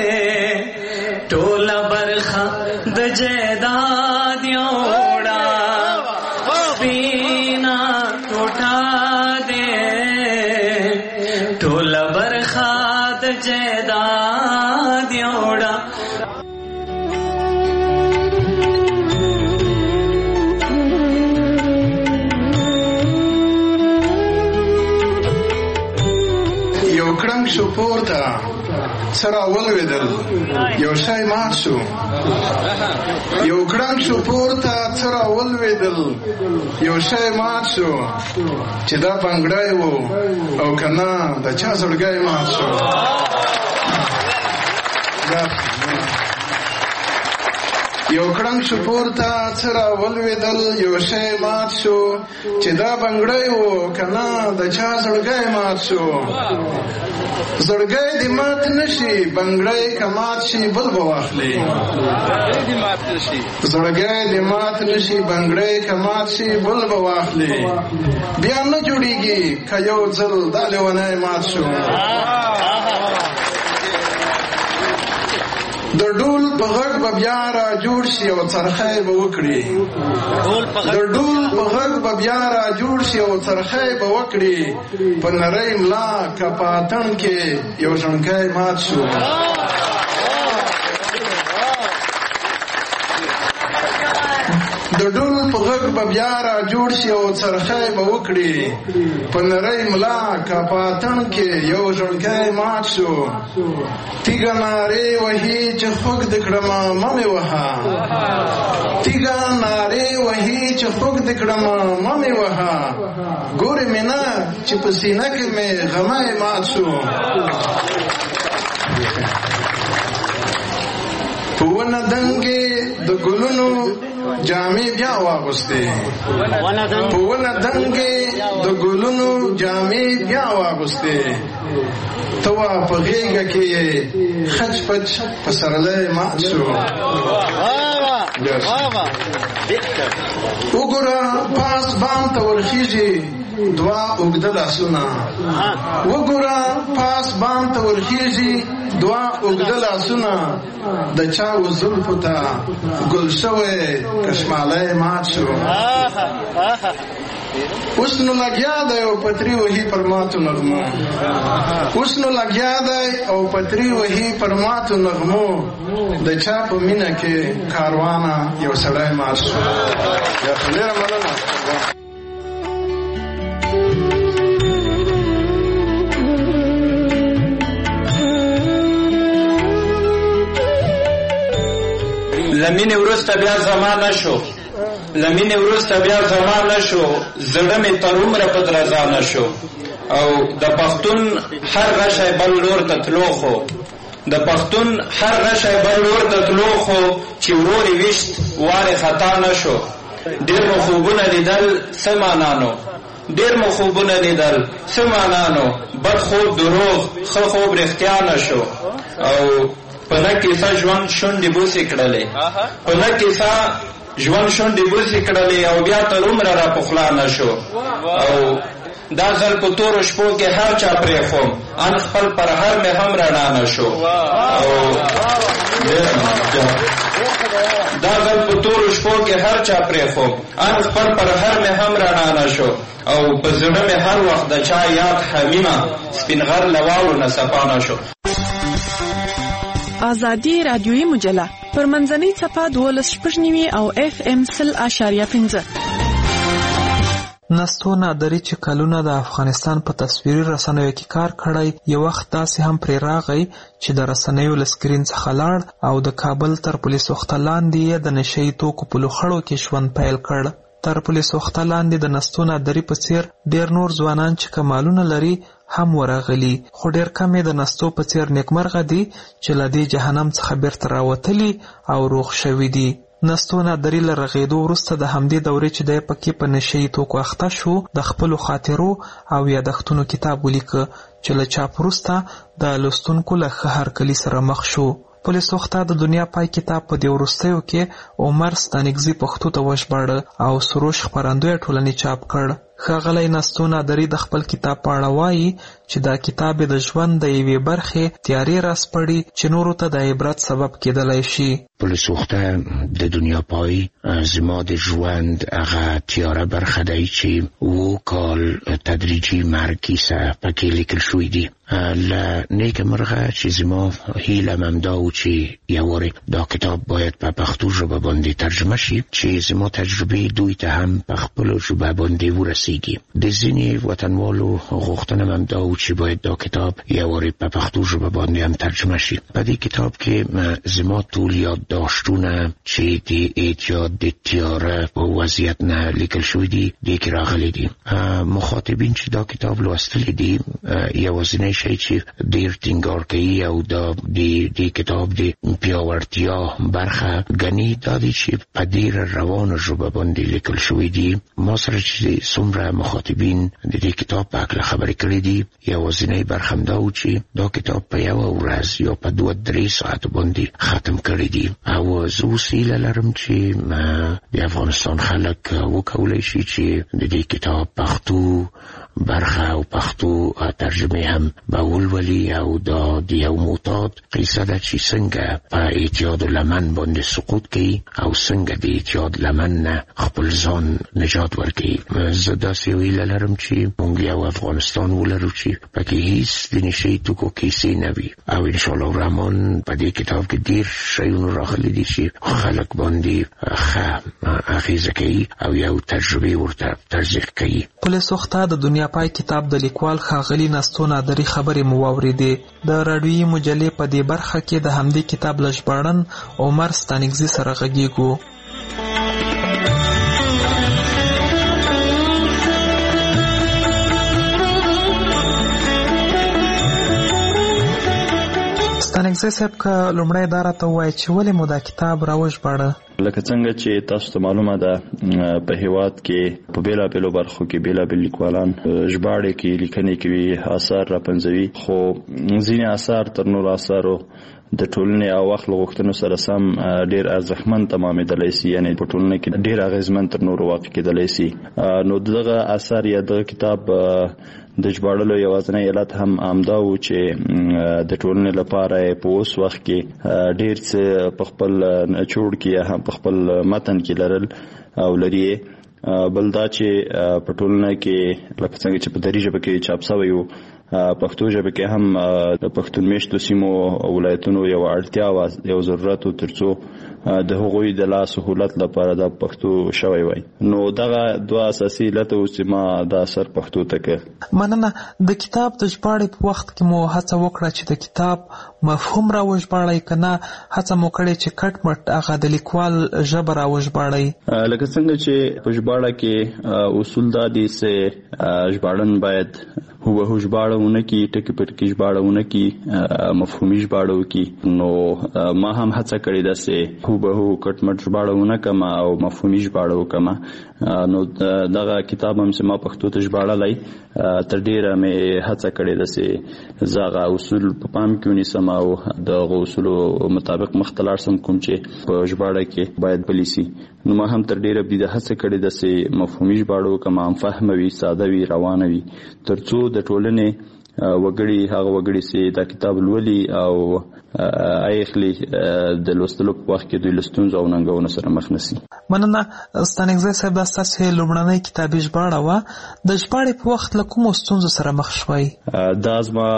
ټولا برخه د جیداد یوړا سپینا ټوټا دے ټولا برخه د جیداد یوړا شو پورته سره ولوېدل یو شی مات شو یو کړنګ شو پورته سره ولوېدل یو شی مات شو چې دا بنګړی و او کنه د چا زړګی مات شو یو کړنګ شو پورته سره ولوېدل یو شی مات شو چې دا بنګړی و کنه د چا زړګی مات شو زړګی دې مات نشي بنګړی که مات شي بل به واخلي زړګی دې مات نشي بنګړی که مات شي بل به واخلي بیا نه جوړیږي که یو ځل دا لیونی مات شو د ډول په غږ به بیا را جوړ شي او څرخی به وکړي د ډول په غږ به بیا را جوړ شي او څرخی به وکړي په نری ملا که په اتڼ کې یو ژڼکی مات شو د ډول په غږ به بیا را جوړ شي او څرخی به وکړي په نری ملا که په اتڼ کې یو ژڼکی مات شو تیږه نارې وهي چې خوږ دې کړمه مه مې وهه تیږه نارې وهي چې خوږ دې کړمه مه مې وهه ګورې مې نه چې په سینه کې مې غمی مات شو په ونه دنګې د ګلونو جامې بیا واغوستې په ونه دنګې د ګلونو جامې بیا واغوستې ته وا په غېږه کې یې خچ پچ په سرلی مات شو وګوره پاس بام ته ورخیږي دوا اوږده لاسونه وګوره پاس بام ته ورخیږي دوا اوږده لاسونه د چا و زلفو ته ګل شوی کشمالی مات شو اوس نو لګیا دی او پتری وهي پر ماتو نغمو اوس نو لګیا دی او پتری وهي پر ماتو نغمو د چا په مینه کې کاروانه یو سړی مات شو یا ډېره مننه لمینې وروسته بیا زمانه شو لمینې وروسته بیا زمانه شو زړه مې تر عمره په درزانه شو او د پښتون هر غشی بل لور ته تلو خو د پښتون هر غشی بل لور ته تلو خو چې ورور یې ویشت وارې خطا نه شو ډېر مو خوبونه لیدل څه مانانو ډېر مو خوبونه لیدل څه مانانو بد خوب دروغ ښه خوب رښتیا نه شو او په نه کیسه ژوند شونډې بوسې کړلې په نه کیسه ژوند شونډې بوسې کړلې او بیا تر عمره را پخلا نه شو او دا ځل په تورو شپو کې هر چا پرېښوم ان خپل پر هر مې هم رڼا نه شو دا ځل په تورو شپو کې هر چا پرېښوم ان خپل پر هر مې هم رڼا نه شو او په زړه مې هر وخت د چا یاد حمیمه سپین غر له واورو نه صفا نه شو. آزادی رادیویی مجله پر منځنۍ څپه 12.9 او FM 100.5. نستو نادری چې کلونه د افغانستان په تصویري رسنیو کې کار کړی یو وخت داسې هم پرې راغی چې د رسنیو له سکرین څخه لاړ او د کابل تر پولیس وخته لاندې یې د نشهیي توکو په لوخړو کې ژوند پیل کړ. تر پولیس وخته لاندې د نستو نادری په څیر ډېر نور ځوانان چې کمالونه لري هم ورغلي خو ډېر کم یې د نستو په څیر نیکمرغه دي چې له دې جهنم څخه بیرته راوتلي او روغ شوي دي. نستو نادری له رغېدو وروسته د همدې دورې چې دی پکې په نشهیي توکو اخته شو د خپلو خاطرو او یادښتونو کتاب ولیکه چې له چاپ وروسته د لوستونکو له ښه هرکلي سره مخ شو. پولیس وخته د دنیا پای کتاب په دې وروستیو کې عمر ستانکزي پښتو ته وژباړه او سروش خپرندوی ټولنې چاپ کړ. ښاغلی نستو نادری د خپل کتاب په اړه وایي چې دا کتاب د ژوند د یوې برخې تیارې راسپړي چې نورو ته د عبرت سبب کېدلی شي. پولیس وخته د دنیا پای زما د ژوند هغه تیاره برخه دی چې 7 کال تدریجي مرګ کیسه پکې لیکل شوی دی. له نیکه مرغه چې زما هیله همدا و چې یو وارې دا کتاب باید په پښتو ژبه باندې ترجمه شي چې زما تجربې دوی ته هم په خپلو ژبه باندې ورسیږي. د ځینې وطنوالو غوښتنه همدا و چې باید دا کتاب یو وارې په پښتو ژبه باندې هم ترجمه شي. په دې کتاب کې زما ټول یادداشتونه چې د اعتیاد د تیاره په وضعیت نه لیکل شوي دي دې کې راغلي دي. مخاطبین چې دا کتاب لوستلی دي یوازینی شی چې ډېر ټینګار کوي او دا د کتاب د پیاوړتیا برخه ګڼي دا دی چې په ډېره روانه ژبه باندې لیکل شوي دي. ما سره چې څومره مخاطبین د دې کتاب په هکله خبرې کړې دي یوازینی برخه همدا و چې دا کتاب په یوه ورځ یا په 2-3 ساعتو باندې ختم کړی دي او زه اوس هیله لرم چې د افغانستان خلک وکولی شي چې د دې کتاب پښتو برخه او پښتو ترجمه هم به ولولي او دا د یو معتاد قصه ده چې څنګه په اعتیاد لمن باندې سقوط کوي او څنګه د اعتیاد لمن نه خپل ځان نجات ورکوي. زه داسې هیله لرم چې موږ یو افغانستان ولرو چې پکې هیڅ د نشهیي توکو کیسې نه وي او انشاءالله الرحمن په دې کتاب کې ډېر شیونه راغلي دي چې خلک باندې ښه اغېزه کوي او یو تجربې ورته ترجیح کوي. پولیس وخته د دنیا پای کتاب د لیکوال ښاغلي نستو نادري خبرې مو واورېدې. د راډیویي مجلې په دې برخه کې د همدې کتاب له ژباړن عمر ستانکزي سره غږیږو. ستانکزي صاحب که لومړی دا راته ووایي چې ولې مو دا کتاب راوژباړه؟ لکه څنګه چې تاسو ته معلومه ده په هیواد کې په بیلابیلو برخو کې بیلابیل لیکوالان ژباړې کې لیکنې کوي آثار راپنځوي خو ځینې آثار تر نورو آثارو د ټولنې او وخت له غوښتنو سره سم ډېر ارزښتمن تمامېدلی سي یعنې په ټولنه کې ډېر اغېزمن تر نورو واقع کېدلی سي. نو دغه آثار یا دغه کتاب د ژباړلو یوازینی علت هم همدا و چې د ټولنې لپاره په اوس وخت کې ډېر څه په خپل نچوړ کې یا هم په خپل متن کې لرل او لري. بل دا چې په ټولنه کې لکه څنګه چې په دري ژبه کې چاپ شوی و پښتو ژبه کې هم د پښتون میشتو سیمو ولایتونو یو اړتیا و یو ضرورت و ترڅو د هغوی د لا سهولت لپاره د پښتو شوی وای. نو دغه دوه اساسي علت و چې ما د اثر پښتو ته کړ. مننه. د کتاب د ژباړې په وخت کې مو هڅه وکړه چې د کتاب مفهوم راوژباړئ که نه هڅه مو کړې چې کټ مټ هغه د لیکوال ژبه راوژباړئ؟ لکه څنګه چې په ژباړه کې اصول دا دي چې ژباړن باید هوبهو ژباړه ونه کړي ټکي په ټکي ژباړه ونه کړي مفهومي ژباړه وکړي. نو ما هم هڅه کړې ده چې هوبهو هوبهو کټمټ ژباړونه کوم او مفهومي ژباړه وکم. نو دغه کتاب هم ما پښتو ته ژباړلی تر ډیره مې هڅه کړې ده چې زه اصول په پام کې ونیسم او دغه اصولو مطابق مخ ته لاړ سم کوم چې په ژباړه کې باید پلی سي. نو ما هم تر ډیره د هڅه کړې ده چې مفهومي ژباړه وکم، عام فهمه وي، ساده وي، روانه وي، ترڅو د ټولنې وګړي هغه وګړي چې دا کتاب لولي او اخلي د لوستلو په وخت کې دوی لستونزو او ننګونو سره مخ نشي. مننه ستانګزی صاحب، دا ستاسو لومړنۍ کتابي ژباړه وه. د ژباړې په وخت له کومو ستونزو سره مخ شوئ؟ دا زما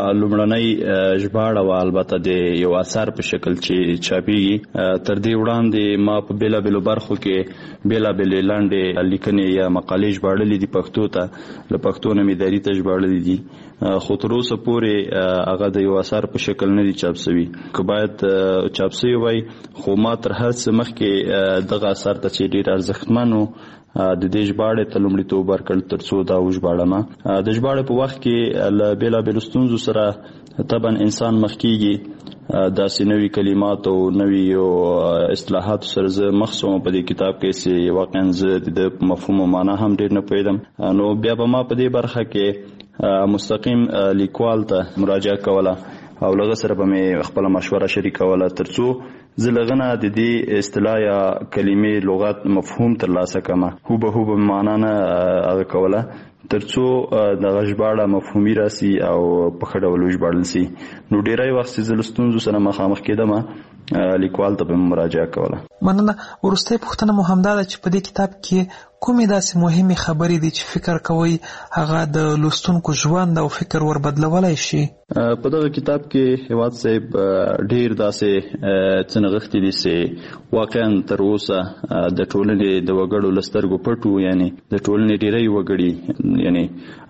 لومړنۍ ژباړه وه، البته د یو اثر په شکل چې چاپیږي. تر دې وړاندې ما په بېلابېلو برخو کې بېلابېلې لنډې لیکنې یا مقالې ژباړلې دي پښتو ته، له پښتو نه مې دري ته ژباړلې دي، خو تر اوسه پورې هغه د یو اثر په شکل نه دي چاپ شوي. که باید چاپ شوي وای، خو ما تر هر څه مخکې دغه اثر ته چې ډېر ارزښتمن و د دې ژباړې ته لومړیتوب ورکړ ترڅو دا وژباړم. د ژباړې په وخت کې له بېلابېلو ستونزو سره طبعا انسان مخ کېږي، داسې نوي کلمات او نوي اصطلاحاتو سره زه مخ شوم په دې کتاب کې چې واقعا زه د مفهوم او معنا هم ډېر نه پوهېدم. نو بیا به ما په دې برخه کې مستقیم لیکوال ته مراجعه کوله او لږ سره به مې خپله مشوره شریکوله ترڅو زه لږ نه د دې اصطلاح یا کلمې لغت مفهوم ترلاسه کړم. هوبهو به معنا نه هغه کوله ترڅو دغه ژباړه مفهومي راسي او په ښه ډول وژباړل سي. نو ډېری وخت چې زه له ستونزو سره مخامخ کېدم لیکوال ته به مې مراجعه کوله. مننه. وروستۍ پوښتنه مو همدا ده چې په دې کتاب کې کومې داسې مهمې خبرې دي چې فکر کوئ هغه د لوستونکو ژوند او فکر ور بدلولی شي؟ په دغه کتاب کې هیواد صاحب ډېر داسې څه نغښتي دي چې واقعا تر اوسه د ټولنې د وګړو له سترګو پټ وو، یعنې د ټولنې ډېری وګړي یعنې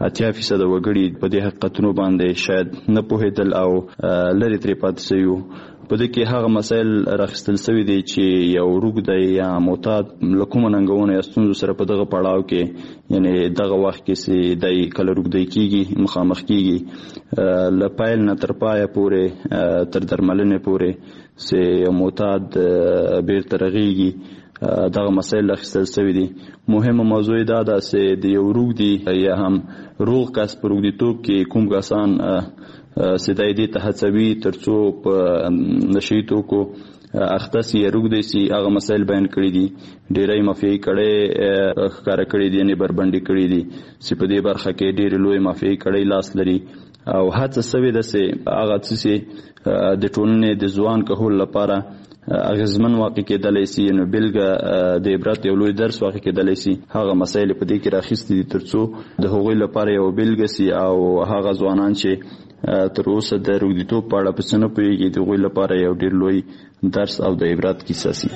80% وګړي په دې حقیقتونو باندې شاید نه پوهېدل او لرې ترې پاتې شوي وو. په دې کې هغه مسایل راخیستل شوي دي چې یو روږدی یا معتاد له کومو ننګونو یا ستونزو سره په دغه پړاو کې یعنې دغه وخت کې چې دی کله روږدی کېږي، مخامخ کېږي، له پیل نه تر پایه پورې تر درملنې پورې چې یو معتاد بیرته رغېږي، دغه مسایل راخیستل شوي دي. مهمه موضوع دا ده چې د یو روږدي یا هم روغ کس په روږديتوب کې کوم کسان سدای دې ته هڅوي ترڅو په نشي توکو اخته سي روږدي سي، هغه مسایل بیان کړي دي. ډېری مافیایي کړۍ ښکاره کړي دي، یعنې بربنډي کړي دي چې په دې برخه کې ډېرې لوی مافیایي کړۍ لاس لري او هڅه شوې ده چې هغه څه چې د ټولنې د ځوان کهول لپاره اغیزمن واقع کېدلی سي، نو بېلګه د عبرت یو لوی درس واقع کېدلی سي، هغه مسایل په دې کې راخیستې دي ترڅو د هغوی لپاره یو بېلګه سي او هغه ځوانان چې تر اوسه د روږديتوب په اړه په څه نه پوهېږي د هغوی لپاره یو ډېر لوی درس او د عبرت کیسه سي.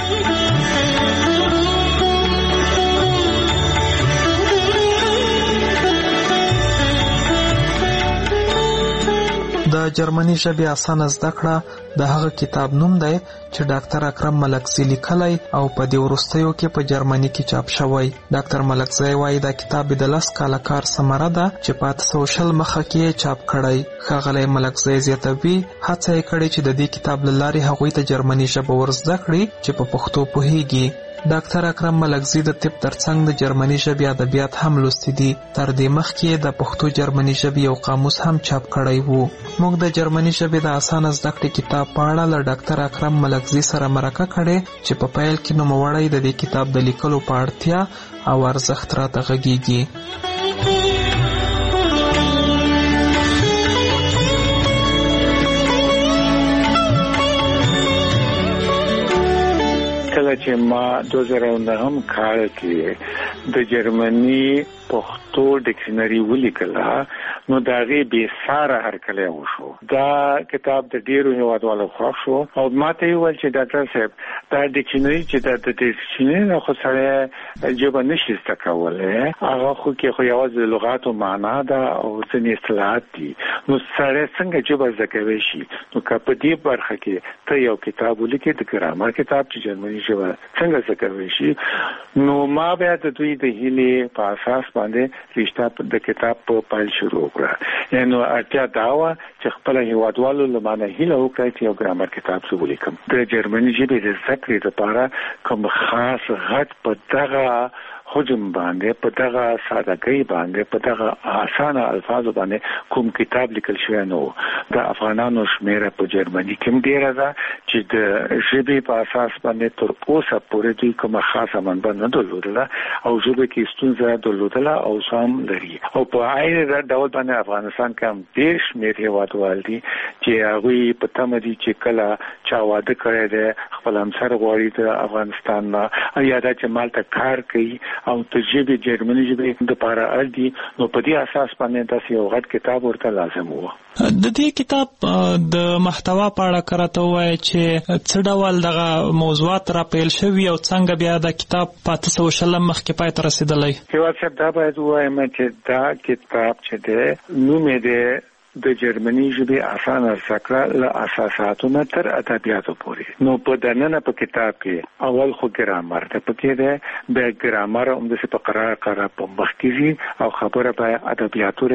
د جرمني ژبې اسانه زده کړه د هغه کتاب نوم دی چې ډاکټر اکرم ملکزی لیکلی او په دې وروستیو کې په جرمني کې چاپ شوی. ډاکټر ملکزی وایي دا کتاب د 10 کاله کار ثمره ده چې په 800 مخه کې چاپ کړی. ښاغلی ملکزی زیاتوي هڅه یې کړې چې د دې کتاب له لارې هغوی ته جرمني ژبه ور زده کړي چې په پښتو پوهیږي. ډاکټر اکرم ملکزی د طب ترڅنګ د جرمني ژبې ادبیات هم لوستي دي. تر دې مخکې د پښتو جرمني ژبې یو قاموس هم چاپ کړی وو. موږ د جرمني ژبې د اسانه زده کړې کتاب په اړه له ډاکټر اکرم ملکزی سره مرکه کړې چې په پیل کې نوموړی د دې کتاب د لیکلو په اړتیا او ارزښت راته غږیږي. کله چې ما 2009 کال کې د جرمني پښتو ډکشنری ولیکله نو دا غي به ساره هرکلی وشو. دا کتاب د ډیرو هیوادوالو خوښ شو او ماته ویل چې ډاکټر صاحب دا ډکشنری چې د ډکشنری خو سره جواب نشي تکوله، هغه خو کې خو یوازې لغات او معنا دا او ځینې اصطلاحات دي، نو سره څنګه جواب زکوي شي. نو که په دې برخه کې ته یو کتاب ولیکې د ګرامر کتاب چې جرمني ژبه څنګه زکوي شي، نو ما بیا د دوی د هیلې په اساس باندې رښتا د کتاب په پایل شروع وکړه. نو اړتیا دا و چې خپل هیوادوالو لمانه هیله وکړي چې یو ګرامر کتاب څه ولیکم. د جرمني ژبې د زده کړې لپاره کوم خاص غټ په دغه حجم باندې، په دغه سادهګۍ باندې، په دغه اسانه الفاظو باندې کوم کتاب لیکل شوی نو. د افغانانو شمیره په جرمني کې ډیره ده چې د ژبې په اساس باندې تر اوسه پورې دوی کومه خاصه منبع نه درلودله او ژبه کې ستونزه درلودله او سم لري. او په عین ډول باندې افغانستان کې هم ډیر شمیر هیوادوال دي چې هغوی په تمه دي چې کله چا واده کړی دی خپل همسر غواړي د افغانستان نه یا دا چې مالته کار کوي او د ژبې جرمني ژبې د لپاره اړ دي، نو په دې اساس باندې تاسو یو غټ کتاب ورته لازم وو. د دې کتاب د محتوا په اړه کراته وایي چې څه ډول دغه موضوعات را پیل شوي او څنګه بیا د کتاب په 1900 مخکې پای ته رسیدلی. یو څه دا باید وایم چې دا کتاب چې دی نوم یې دی د جرمني ژبې اسانه زده کړه له اساساتو نه تر ادبیاتو پورې. نو په دننه په کتاب کې اول خو ګرامر ته پکې دی، بیا ګرامر همداسې په قرار په مخ کې ځي او خبره به ادبیاتو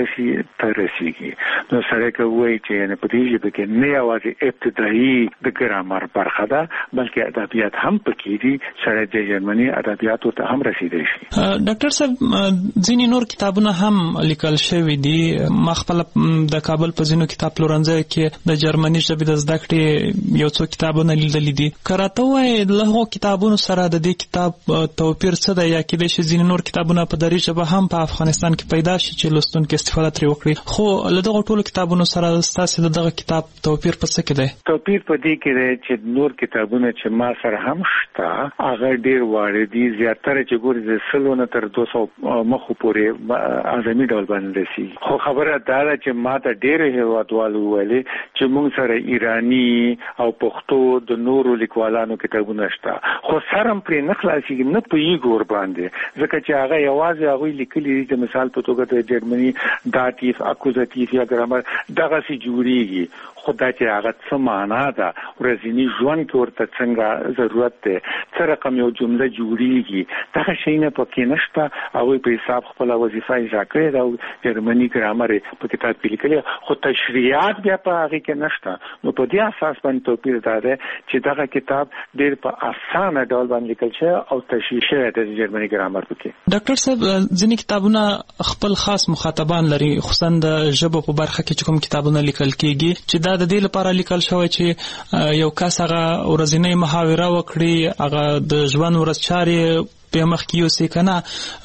رسیږي. نو سړی که ووایي چې په دې ژبه کې نه یوازې ابتدایي د ګرامر برخه ده بلکې ادبیات هم پکې دي، سړی د جرمني ادبیاتو ته هم رسیدلی شي. ډاکټر صاحب ځینې نور کتابونه هم لیکل شوي دي. ما خپل د کابل په ځینو کتاب پلورنځیو کې د جرمني ژبې د زده کړې یو څو کتابونه لیدلي دي. که راته ووایي له هغو کتابونو سره د دې کتاب توپیر څه دی، یا کیدای شي ځینې نور کتابونه په دري ژبه هم په افغانستان کې پیدا شي چې لوستونکي استفاده ترې وکړي، خو له دغو ټولو کتابونو سره ستاسې د دغه کتاب توپیر په څه کې دی؟ توپیر په دې کې دی چې نور کتابونه چې ما سره هم شته هغه ډېر واړه دي، زیاتره چې ګورې د 100 نه تر 200 مخو پورې اعظمي ډول باندې رسېږي. خو خبره دا ده چې ما ته ډېر هیوادوالو ویلي چې موږ سره ایرانی او پښتو د نورو لیکوالانو کتابونه شته، خو سر هم پرې نه خلاصېږي، نه پوهېږو ورباندې، ځکه چې هغه یوازې هغوی لیکلي دي د مثال په توګه د جرمني داتیف، اکوزاتیف یا ګرامر دغسې جوړېږي. خو دا چې هغه څه معنا ده، ورځني ژوند کې ورته څنګه ضرورت دی، څه رقم یو جمله جوړېږي، دغه شیونه پکې نشته. هغوی په حساب خپله وظیفه اجرا کړې ده او جرمني ګرامر په کتاب کې لیکلي، خو تشریحات بیا په هغې کې نشته. نو په دې اساس باندې توپیر دا دی چې دغه کتاب ډېر په اسانه ډول باندې لیکل شوی او تشریح شوی دی د جرمني ګرامر پکې. ډاکټر صاحب ځینې کتابونه خپل خاص مخاطبان لري، خصوصا د ژبو په برخه کې چې کوم کتابونه لیکل کېږي چې دا د دې لپاره لیکل شوی چې یو کس هغه ورځنۍ محاوره وکړي، هغه د ژوند ورځ چارې په مخ کې یوسي کنه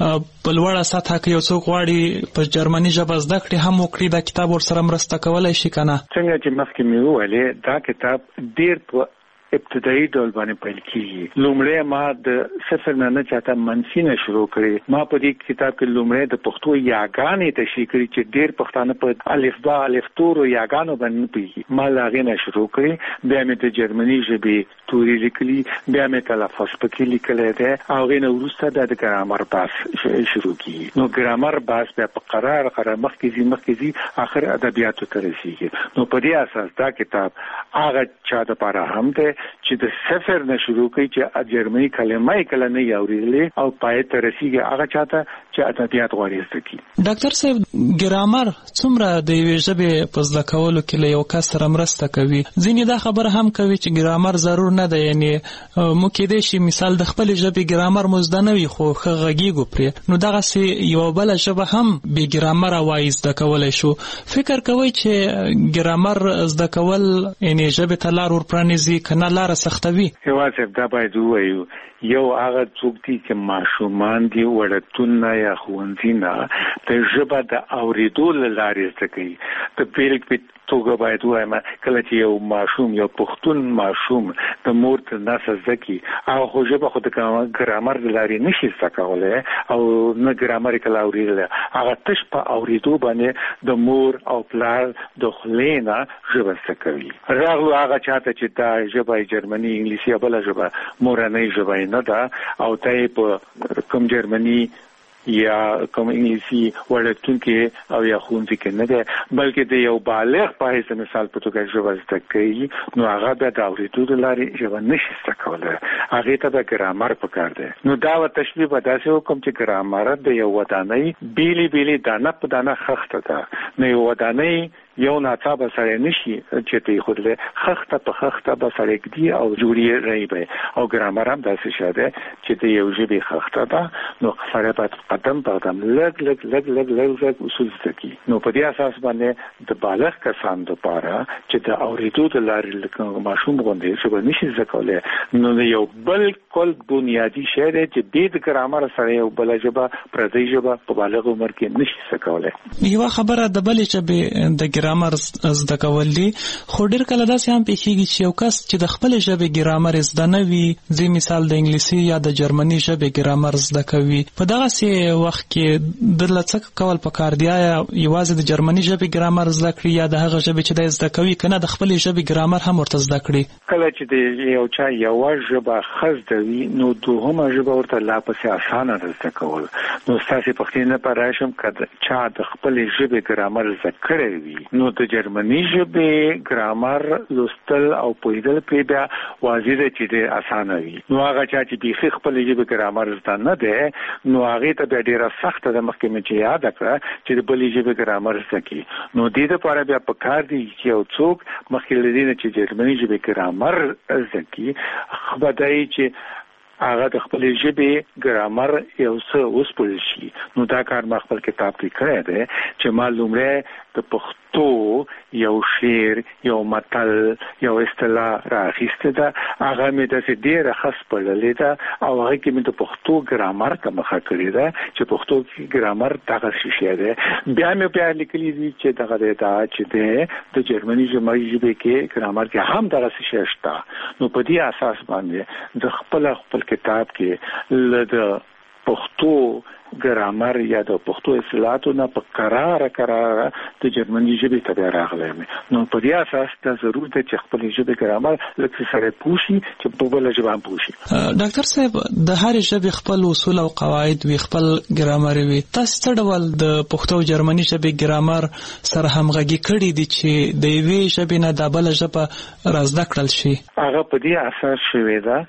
په لوړه سطحه کې یو څوک غواړي په جرمني ژبه زده کړي هم وکړي، دا کتاب ورسره مرسته کولی شي کنه. څنګه چې مخکې مې وویلې دا کتاب ډېر په ابتدایي ډول باندې پیل کیږي. لومړی ما د صفر نه چاته منفي نه شروع کړي. ما په دې کتاب کې لومړی د پښتو یاګانې تشریح کړي چې ډېر پښتانه په الفبا الفتور او یاګانو باندې نه پوهېږي. ما له هغې نه شروع کړي، بیا مې د جرمني ژبې توري لیکلي، بیا مې تلفظ پکې لیکلی دی او هغې نه وروسته دا د ګرامر بحث شروع کیږي. نو ګرامر بحث بیا په قرار مخکې ځي آخر ادبیاتو ته رسېږي. نو په دې اساس دا کتاب هغه چا دپاره هم دی چې د صفر نه شروع کوي چې جرمني کلمه کله نه اورېدلې او پای ته رسېږي، هغه چاته چې ادبیات غواړي زده کړي. ډاکټر صاحب ګرامر څومره د یوې ژبې په زده کولو کې له یو کس سره مرسته کوي؟ ځینې دا خبره هم کوي چې ګرامر ضرور نه دی، یعنی موږ کېدای شي مثال د خپلې ژبې ګرامر مو زده نه وي خو ښه غږېږو پرې، نو دغسې یوه بله ژبه هم بې ګرامره وایي زده کولی شو. فکر کوئ چې ګرامر زده کول یعنی ژبې ته لار ورپرانیزي که نه لاره سختوي؟ یوازې دا باید ووایو یو هغه څوک دي چې ماشومان دي وړکتون نه یا ښوونځي نه د ژبه د اورېدو له لارې زده کوي. د بېلګې په توګه باید ووایم کله چې یو ماشوم یو پښتون ماشوم د مور تر ناسه زده کړي هغه خو ژبه خو د ګرامر د لارې نشي زده کولی او نه ګرامر یې کله اورېدلی، هغه تش په اورېدو باندې د مور او پلار د خولې نه ژبه زده کوي. راغلو هغه چاته چې دا ژبه جرمني انګلیسي یا بله ژبه مورنۍ ژبه نه ده او ته یې په کوم جرمني یا کوم انګلیسي وړتونکو او یا خونځي کې نه ده بلکې د یو بالغ په هیڅ مثال په توګه ژبه زده کوي نو هغه به د اورېدو د لارې ژبه نشي زده کولی هغې ته به ګرامر پکار دی نو دا تشبیه به داسې وکړم چې ګرامر د یو ودانۍ بیلې دانه په دانه خښته ده نو یو ودانۍ یو ناڅاپه سره نشي چې ته خودله خښته په خښته به سره کېږي او جوړي رہی او ګرامر هم داسې شاده چې د یو ژبې خښته ده نو سره په قدم لګ اصول ځکي نو په دې اساس باندې د بالغ کسان لپاره چې د اورېدو د لارې لکه ماشوم غوندې ژبه نشي زکوله نو یو بالکل بنیادی شی دی چې د ګرامر سره یو بل ژبه پردۍ ژبه په بالغ عمر کې نشي زکوله یو خبره د بلې ژبې د ګرامر زده کول دي خو ډېر کله داسې هم پیښیږي چې یو کس چې د خپل ژبې ګرامر زده نه وي ځکه مثال د انګلیسي یا د جرمني ژبې ګرامر زده کوي په دغه سي وخت کې د لڅک کول پکار دی یا یوازې د جرمني ژبې ګرامر زده کړي یا د هغه ژبې چې د زده کوي کنه د خپل ژبې ګرامر هم ورته زده کړي کله چې د یو چا یو ژبه خزدوي نو دوهمه ژبه ورته لا پسې اسانه زده کول نو تاسو په خپل نه راشم کړه چې د خپل ژبې ګرامر زده کړی وي نو د جرمني ژبې ګرامر لوستل او پوهیدل په بیا واضح دي چې اسانه وي نو هغه چې به خپل ژبې ګرامر زده نه ده نو هغه ته به ډیره سخت ده مخکې مې چې یاد کړه چې د بل ژبې ګرامر زده کی نو د دې لپاره بیا پکار دی چې یو څوک مخکې لدی چې جرمني ژبې ګرامر زده کی خبردای چې هغه د خپل ژبې ګرامر یو څه وسپول شي نو دا کار ما خپل کتاب کې کړی دی چې معلومه د پښتو یو شعر یو متل یو اصطلاح راغسته ده هغه مې د ډیره خاص پړلې ده او هغه کې مې د پښتو ګرامر ته مخه کړې ده چې پښتو کې ګرامر دغه شی دی بیا مې لیکلي دي چې دغه دا چې د جرمني ژبې کې ګرامر کې هم دغه شی شته نو په دې اساس باندې د خپل کتاب کې د پښتو ګرامر یا د پښتو اصطلاحاتو نه په قرار د جرمني ژبې ته راغلی نو په دې اساس دا ضروري ده چې خپل ژبې ګرامر لکه سره پوښي چې په بل ژبه هم پوښي ډاکټر صاحب د هر ژبې خپل اصول او قواعد وي خپل ګرامر وي تاسو څه ډول د پښتو او جرمني ژبې ګرامر سره همغږي کړی دي چې د یوې ژبې نه د بل ژبه رازده کړل شي هغه په دې اساس شوی ده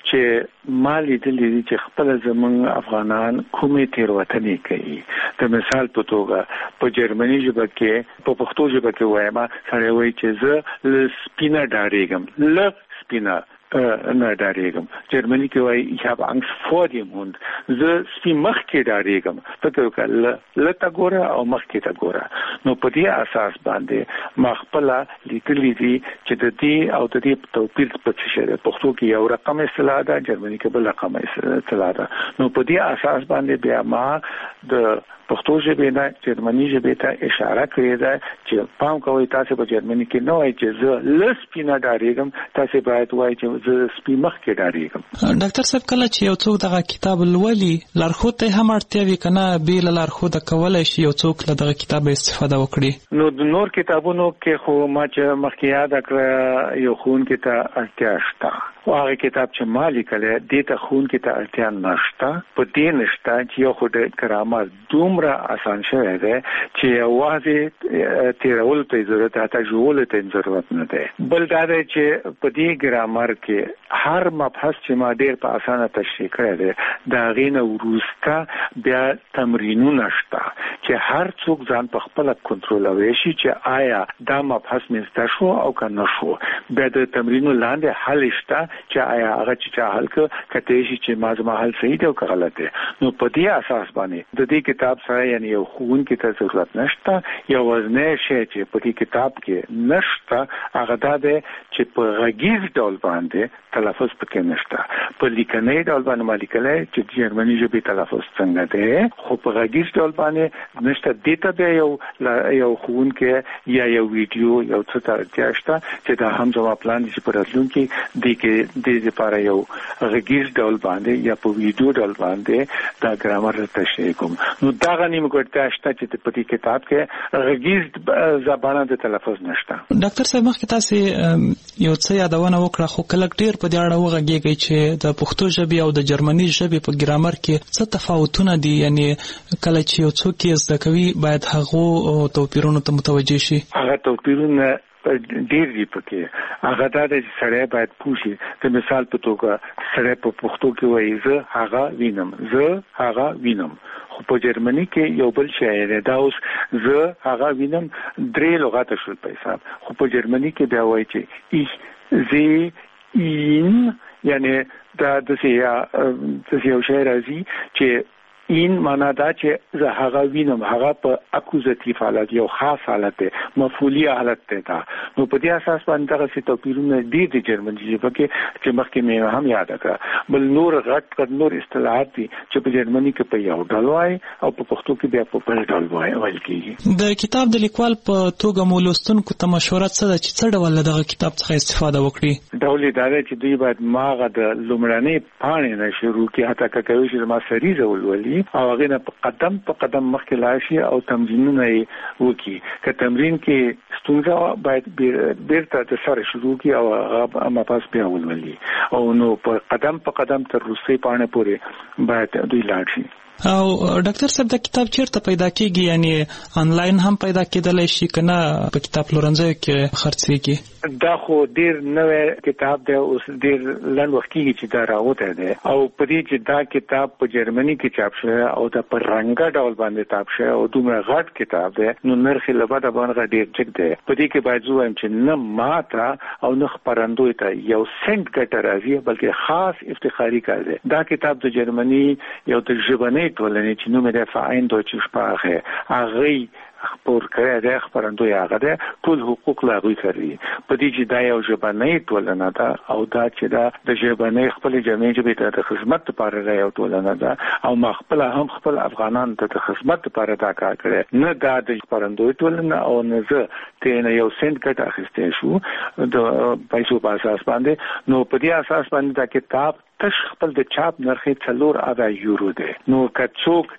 چې مالی دلی چې خپل زمون افغانان کومې تیروتنې کوي د مثال په توګه په جرمنی ژبه کې په پښتو ژبه کې وایم سره وایي چې زه سپینه ډاریږم سپینه نه ډاریږم جرمنی کې وایي ich habe Angst vor dem Hund زه سپین مخ کې ډاریږم فکر وکړه لته ګوره او مخ کې ته ګوره نو په دې اساس باندې ما خپل لیکلي دي چې د دې او د دې توپیر په څه شي پښتو کې یو رقم اصطلاح ده جرمنی کې بل رقم اصطلاح ده نو په دې اساس باندې بیا ما د پښتو ژبې نه جرمني ژبې ته اشاره کړې ده چې پام کوئ تاسو په جرمني کې نه وایي چې زه لسپینه ډاریږم تاسو باید وایي چې زه سپین مخ کې ډاریږم ډاکټر صاحب کله چې یو څوک دغه کتاب لولي لارښود ته هم اړتیا وي کنه بیل لارښود کولای شي یو څوک له دغه کتاب استفاده وکړي نو د نور کتابونو کې خو ما چې مخکې یاد کړ یو خون کې ته اړتیا شته او هغه کتاب چې ما لیکل دي ته خون کې ته اړتیا نشته په دې نشته چې یو خو د ګرامر دومره آسان شوی دی چې واځي تیرول ته ضرورت ته جوړول ته ضرورت نه ده بل دا دی چې په دې ګرامر کې هر مبحث چې ما ډیر په اسانه تشریح کړی دی دا غینه ورسته بیا تمرینونه شته چې هر څوک ځان په خپل کنټرولوي شي چې آیا دا مبحث مې شو او کنه شو بیا د تمرینو لاندې حل شته چې آیا هغه چې حل کته شي چې ما زما حل صحیح دی او غلط دی نو په دې اساس باندې د دې کتاب سره یعنی یو خون کې ته ضرورت نشته یو وزنه شی چې په دې کتاب کې نشته هغه دا دی چې په غږیز ډول باندې تلفظ پکې نشته په لیکنې ډول باندې مالیکلې چې جرمني ژبې تلفظ څنګه دی خو په غږیز ډول باندې نشته دته به یو خون کې یا یو ویډیو یو څه ترتیاشته چې دا هم زما پلان دي چې په راتلونکي د کې د لپاره یو غږیز ډول باندې یا په ویډیو ډول باندې دا ګرامر تشریح کوم. نو دا غنیم ګټه شته چې په دې کتاب کې غږیز زبانه د تلفظ نشته. ډاکټر صاحب مخکې تاسو یو څه یادونه وکړه خو کله ډیر په دې اړه وغږیږي چې د پښتو ژبې او د جرمني ژبې په ګرامر کې څه تفاوتونه دي، یعنی کله چې یو څوک یې زده کوي باید هغه توپیرونو ته متوجه شي. هغه توپیرونه ډیر دي پکې. هغه دا چې سړی باید پوښي. د مثال په توګه سړی په پښتو کې وایي زه هغه وینم، زه هغه وینم، خو په جرمني کې یو بل شی دی، دا اوس زه هغه وینم 3 لغات شول په حساب، خو په جرمني کې بیا وایي چې ich sehe ihn، یعنی دا د یو شی راځي چې این معنا دا چې زه هغه وینم، هغه په اکوزاتیو حالت یو خاص حالت دی، مفعولی حالت دی. دا نو په دې اساس باندې هغه څه توپیرونه دي د جرمني ژبه کې چې مخکې مې هم یاد کړه. بل نور غټ نور اصطلاحات دي چې په جرمني کې په یو ډول وایي او په پښتو کې بیا په بل ډول وایي کېږي. د کتاب د لیکوال په توګه مو لوستونکو ته مشوره څه ده چې څه ډول دغه کتاب څخه استفاده وکړي؟ ډول دا دی چې دوی باید ماغه د لومړنۍ پاڼې نه شروع کړي، حتی که کوي چې ما سریزه ولولي او هغه نه په قدم مخکې لاړ شي او تمرینونه یې وکړي. که تمرین کې ستونزه باید بیرته د سره شروع کړي او هغه مپاس بیا ولولي او نو په قدم تر وروستۍ پاڼې پورې باید دوی لاړ شي. او ډاکټر صاحب دا کتاب چیرته پیدا کیږي؟ یعنی آنلاین هم پیدا کېدلی شي کنه په کتاب پلورنځیو کې خرڅېږي؟ دا خو ډیر نوې کتاب دی، اوس ډیر لږ وخت کېږي چې دا راوته دی او په دې چې دا کتاب په جرمني کې چاپ شوی او دا په رنګه ډول باندې چاپ شوی او دومره غټ کتاب دی نو نرخ یې له بده باندې ډیر ټیټ دی. په دې کې باید زه وایم چې نه ماته او نه خپرندوی ته یو سنت ګټه راځي، بلکې خاص افتخاري کار دی. دا کتاب د جرمني یو ترجمه ټولنې چې نوم یې فاین دویچه شپاخه هغه خبر کړی دی، خبرندوی هغه دی، ټول حقوق لاغوي کوي. په دې چې دا یو ژبنۍ ټولنه ده او دا چې دا د ژبنۍ خپل جمعي ژبې ته د خدمت لپاره را یو ټولنه ده او ما خپل افغانان ته د خدمت لپاره دا کار کړی، نه دا د خبرندوی ټولنه او نه زه ته یو سنت ګټه اخیستی شو د پیسو په اساس باندې. نو په دې اساس باندې دا کتاب تش خپل د چاپ نرخ 4 یورو دی. نو که څوک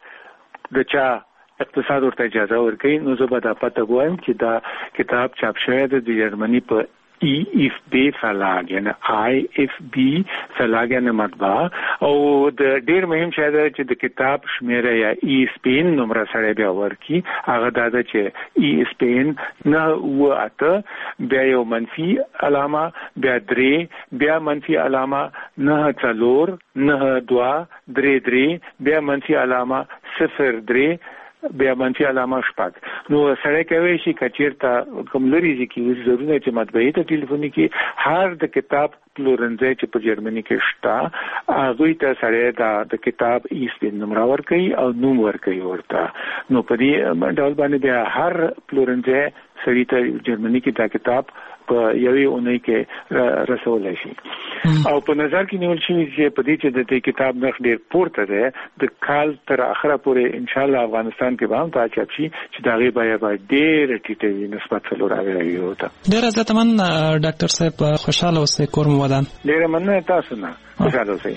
د چا اقتصاد ورته اجازه ورکړي نو زه به دا پته وایم چې دا کتاب چاپ شوی دی د جرمني په EFB Verlag، یعنی IFB Verlag یعنی مطبعه او د ډیر مهم شی دی چې د کتاب شمیره یا ESPN نمبر سره بیا ورکی. هغه دا ده چې ESPN 9 بیا یو منفي علامه بیا 3 بیا منفي علامه 9 2 3 بیا منفي علامه 0 بیا منفي علامه 6. نو سره کوي شي کچیرته کوم لري چې ضروري چې مطبعې ته ټلیفون کې هر د کتاب پلورنځي چې په جرمني کې شته هغه ته سره د کتاب ایسپین نمبر ورکړي او نوم ورکړي ورته. نو په دې ډول باندې بیا هر پلورنځي سړي ته جرمني کې دا کتاب په یوې اونۍ کې رسول شي. او په نظر کې نیول شي چې په دې چې د دې کتاب نرخ ډیر پورته دی، د کال تر اخره پورې ان شاء الله افغانستان کې به هم دا چاپ شي چې دا غي به ډیر ټیټه وي نسبت څلور اوی وته. ډیر زه تمن ډاکټر صاحب خوشاله اوسئ، کور مو ودان. ډیر مننه تاسو نه، خوشاله اوسئ.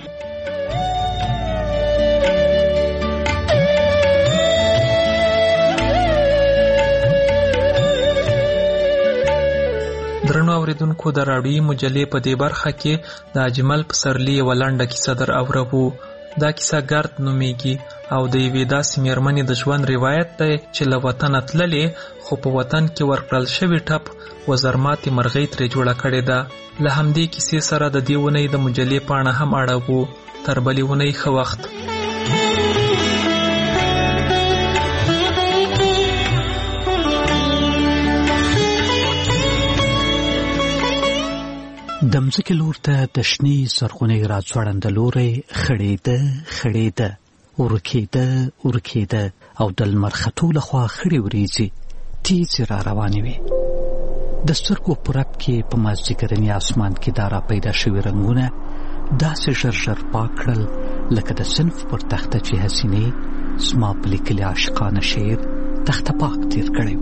درنو اوریدونکو د راډیوي مجلې په دې برخه کې د اجمل پسرلی یوه لنډه کیسه در اورو. دا کیسه ګرد نومیږي او د یوې داسې میرمنې د ژوند روایت دی چې له وطنه تللې خو په وطن کې ورکړل شوي ټپ وزرماتې مرغۍ ترې جوړه کړې ده. له همدې کیسې سره د دې اونۍ د مجلې پاڼه هم اړوو. تر بلې اونۍ ښه وخت. د مځکې لور ته د شنې زرغونې راځوړنده لوری خړېده ورکېده او د لمر ختو لخوا خړې وریځې تیزې را روانې وې. د سترګو په رپ کې په مازدیګرني اسمان کې دا را پیدا شوي رنګونه داسې ژر پاک کړل لکه د صنف پر تخته چې حسینې زما په لیکلي عاشقانه شعر تخته پاک تیر کړی و.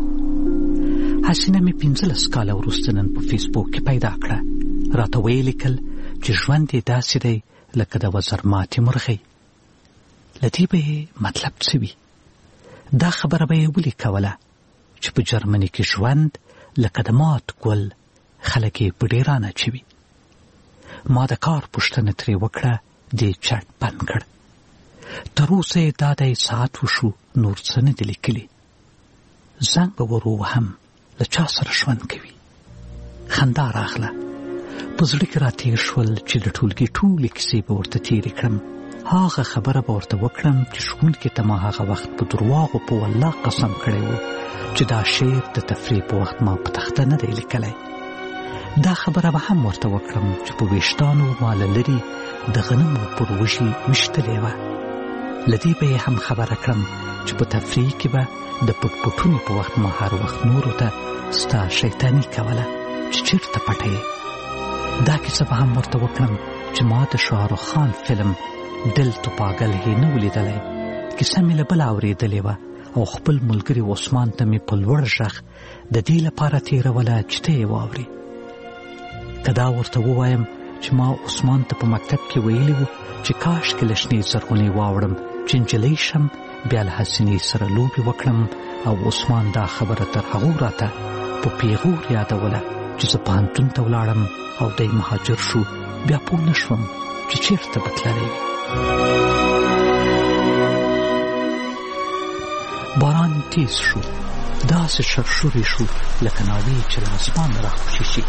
حسینه مې 15 کاله وروسته نن په فیسبوک کې پیدا کړه. راته ویې لیکل چې ژوند یې داسې دی لکه د وزرماتې مرغۍ. له دې به یې مطلب څه وي؟ دا خبره به یې ولې کوله چې په جرمني کې ژوند لکه د مات ګل، خلک یې په ډیران اچوي. ما د کار پوښتنه ترې وکړه، دې چټ بند کړ. تر اوسه یې دا دی ساعت وشو، نور څه نه دي لیکلي. زنګ به ور ووهم، له چا سره ژوند کوي؟ خندا راغله. په زړه کې راتېر شول چې د ټولګي ټولې کیسې به ورته تېرې کړم. هغه خبره به ورته وکړم چې ښوونکي ته ما هغه وخت په درواغو په والله قسم کړی و چې دا شعر د تفریح په وخت ما په تخته نه دی لیکلی. دا خبره به هم ورته وکړم چې په ویشتانو ما له لرې د غنمو پر وږي ویشتلې وه. له دې به یې هم خبره کړم چې په تفریح کې به د پټپټونې په وخت ما هر وخت نورو ته ستا شیطاني کوله چې چېرته پټه یې. دا کیسه به هم ورته وکړم چې ما د شاهرخ خان فلم دل تو پاگل هی نه ولیدلی. کیسه مې له بله اورېدلې وه او خپل ملګري عثمان ته مې په لوړ غږ د دې لپاره تېروله چې ته یې واورې. که دا ورته ووایم چې ما عثمان ته په مکتب کې ویلي وو چې کاشکې له شنې زرغونې واوړم چې نجلۍ شم، بیا له حسینې سره لوبې وکړم، او عثمان دا خبره تر هغو راته په پیغور یادوله چې زه پوهنتون ته ولاړم او دی مهاجر شو. بیا پوه نه شوم چې چېرته به تللی وي. باران تیز شو، داسې شرشورې شو لکه ناوې چې له اسمانه راخوشي شي.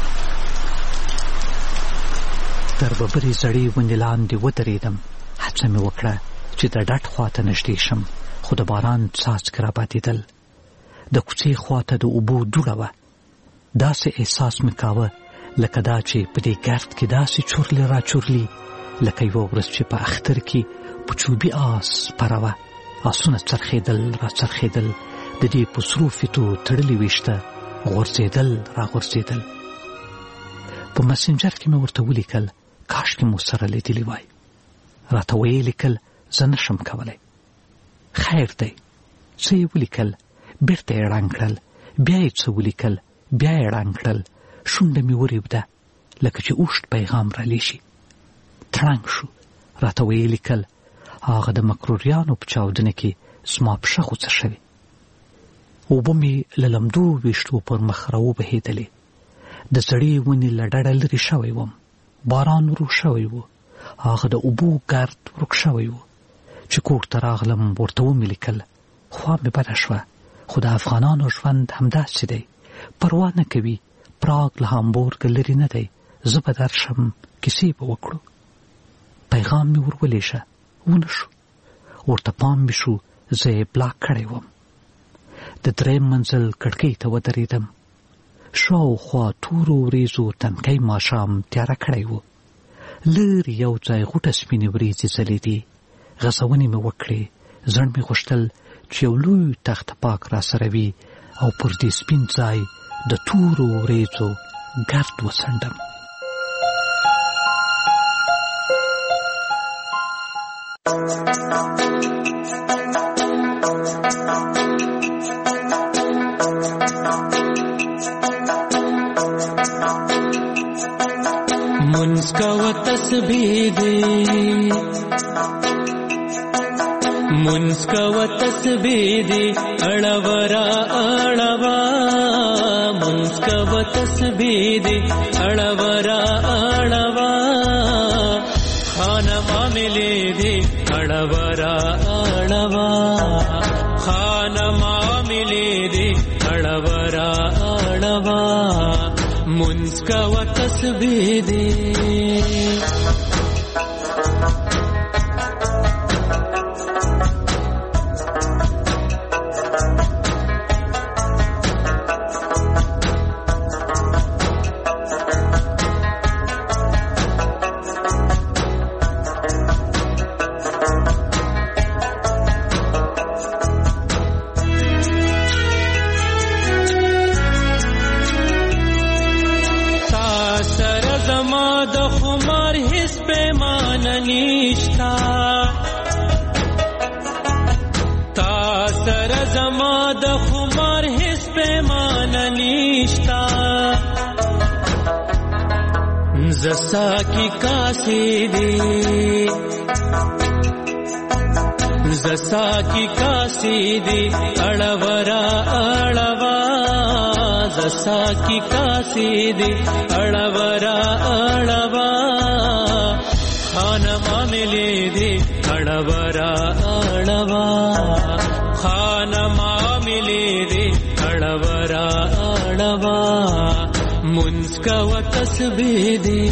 تر ببرې زړې ونې لاندې ودرېدم. هڅه مې وکړه چې د ډټ خواته نږدې شم، خو د باران څاڅکي رابادېدل. د کوڅې خواته د اوبو دوړه وه. داسې احساس مې کاوه لکه دا چې په دې ګرد کې داسې چورلې را چورلي لکه یوه ورځ چې په اختر کې په چوبي آس سپره وه. آسونه څرخېدل را څرخېدل، د دې په سرو فیتو تړلي ویشته غورځېدل را غورځېدل. په مسنجر کې مې ورته ولیکل کاشکې مو سره لیدلي وای. راته ویې لیکل زه نشم کولی. خیر دی. څه یې ولیکل، بیرته یې ړنګ کړل، بیا یې څه ولیکل، بیا یې ړنګ کړل. شونډه مې ورېبده لکه چې اوښت پیغام را لیشي. تړنګ شو. راته ویې لیکل هغه د مکروریانو په چاودنه کې زما پښه غوڅه شوې. اوبه مې له لمدو ویشتو پر مخ راوبهېدلې. د زړې ونې له ډډه لرې شوی وم. باران ورو شوی و. هغه د اوبو ګرد ورک شوی و. چې کور ته راغلم ورته ومې لیکل. خوا مې بده شوه، خو د افغانانو ژوند همداسې دی، پروا نه کوي. پراګ له هامبورګ لرې نه دی، زه به درشم، کیسې به وکړو. پیغام مې ورولېشه، ونه شو. ورته پام مې شو زه یې بلاک کړی وم. د درېیم منزل کړکۍ ته ودرېدم. شاوخوا تورو وریځو تنکی ماښام تیاره کړی و. لرې یو ځای غوټه سپینې وریځې ځلېدې. غځونې مې وکړې. زړه مې غوښتل چې یو لوی تخت پاک را سره وي او پر دې سپین ځای د تورو وریځو ګرد وڅنډم. منسکو تسبیح دی، منسکو تسبیح دی، اڑورا اڑوا. منسکو تسبیح دی، اڑورا اڑوا. خانما ملے دی، اڑورا اڑوا. خانما ملے دی، اڑورا اڑوا. منسکو تسبیح دی. زسا کی کاسیدی زسا کی کاسیدی اڑورا اڑوا زسا کی کاسیدی اڑورا اڑوا خانما ملے دی اڑورا اڑوا خانما ملے دی اڑورا اڑوا منس کا و تسبیح دی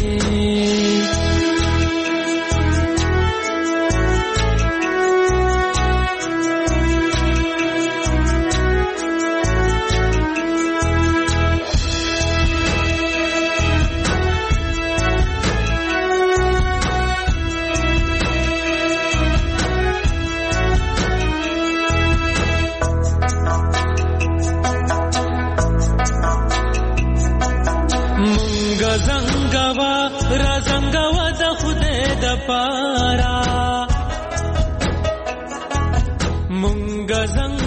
پارا مونږ زنګ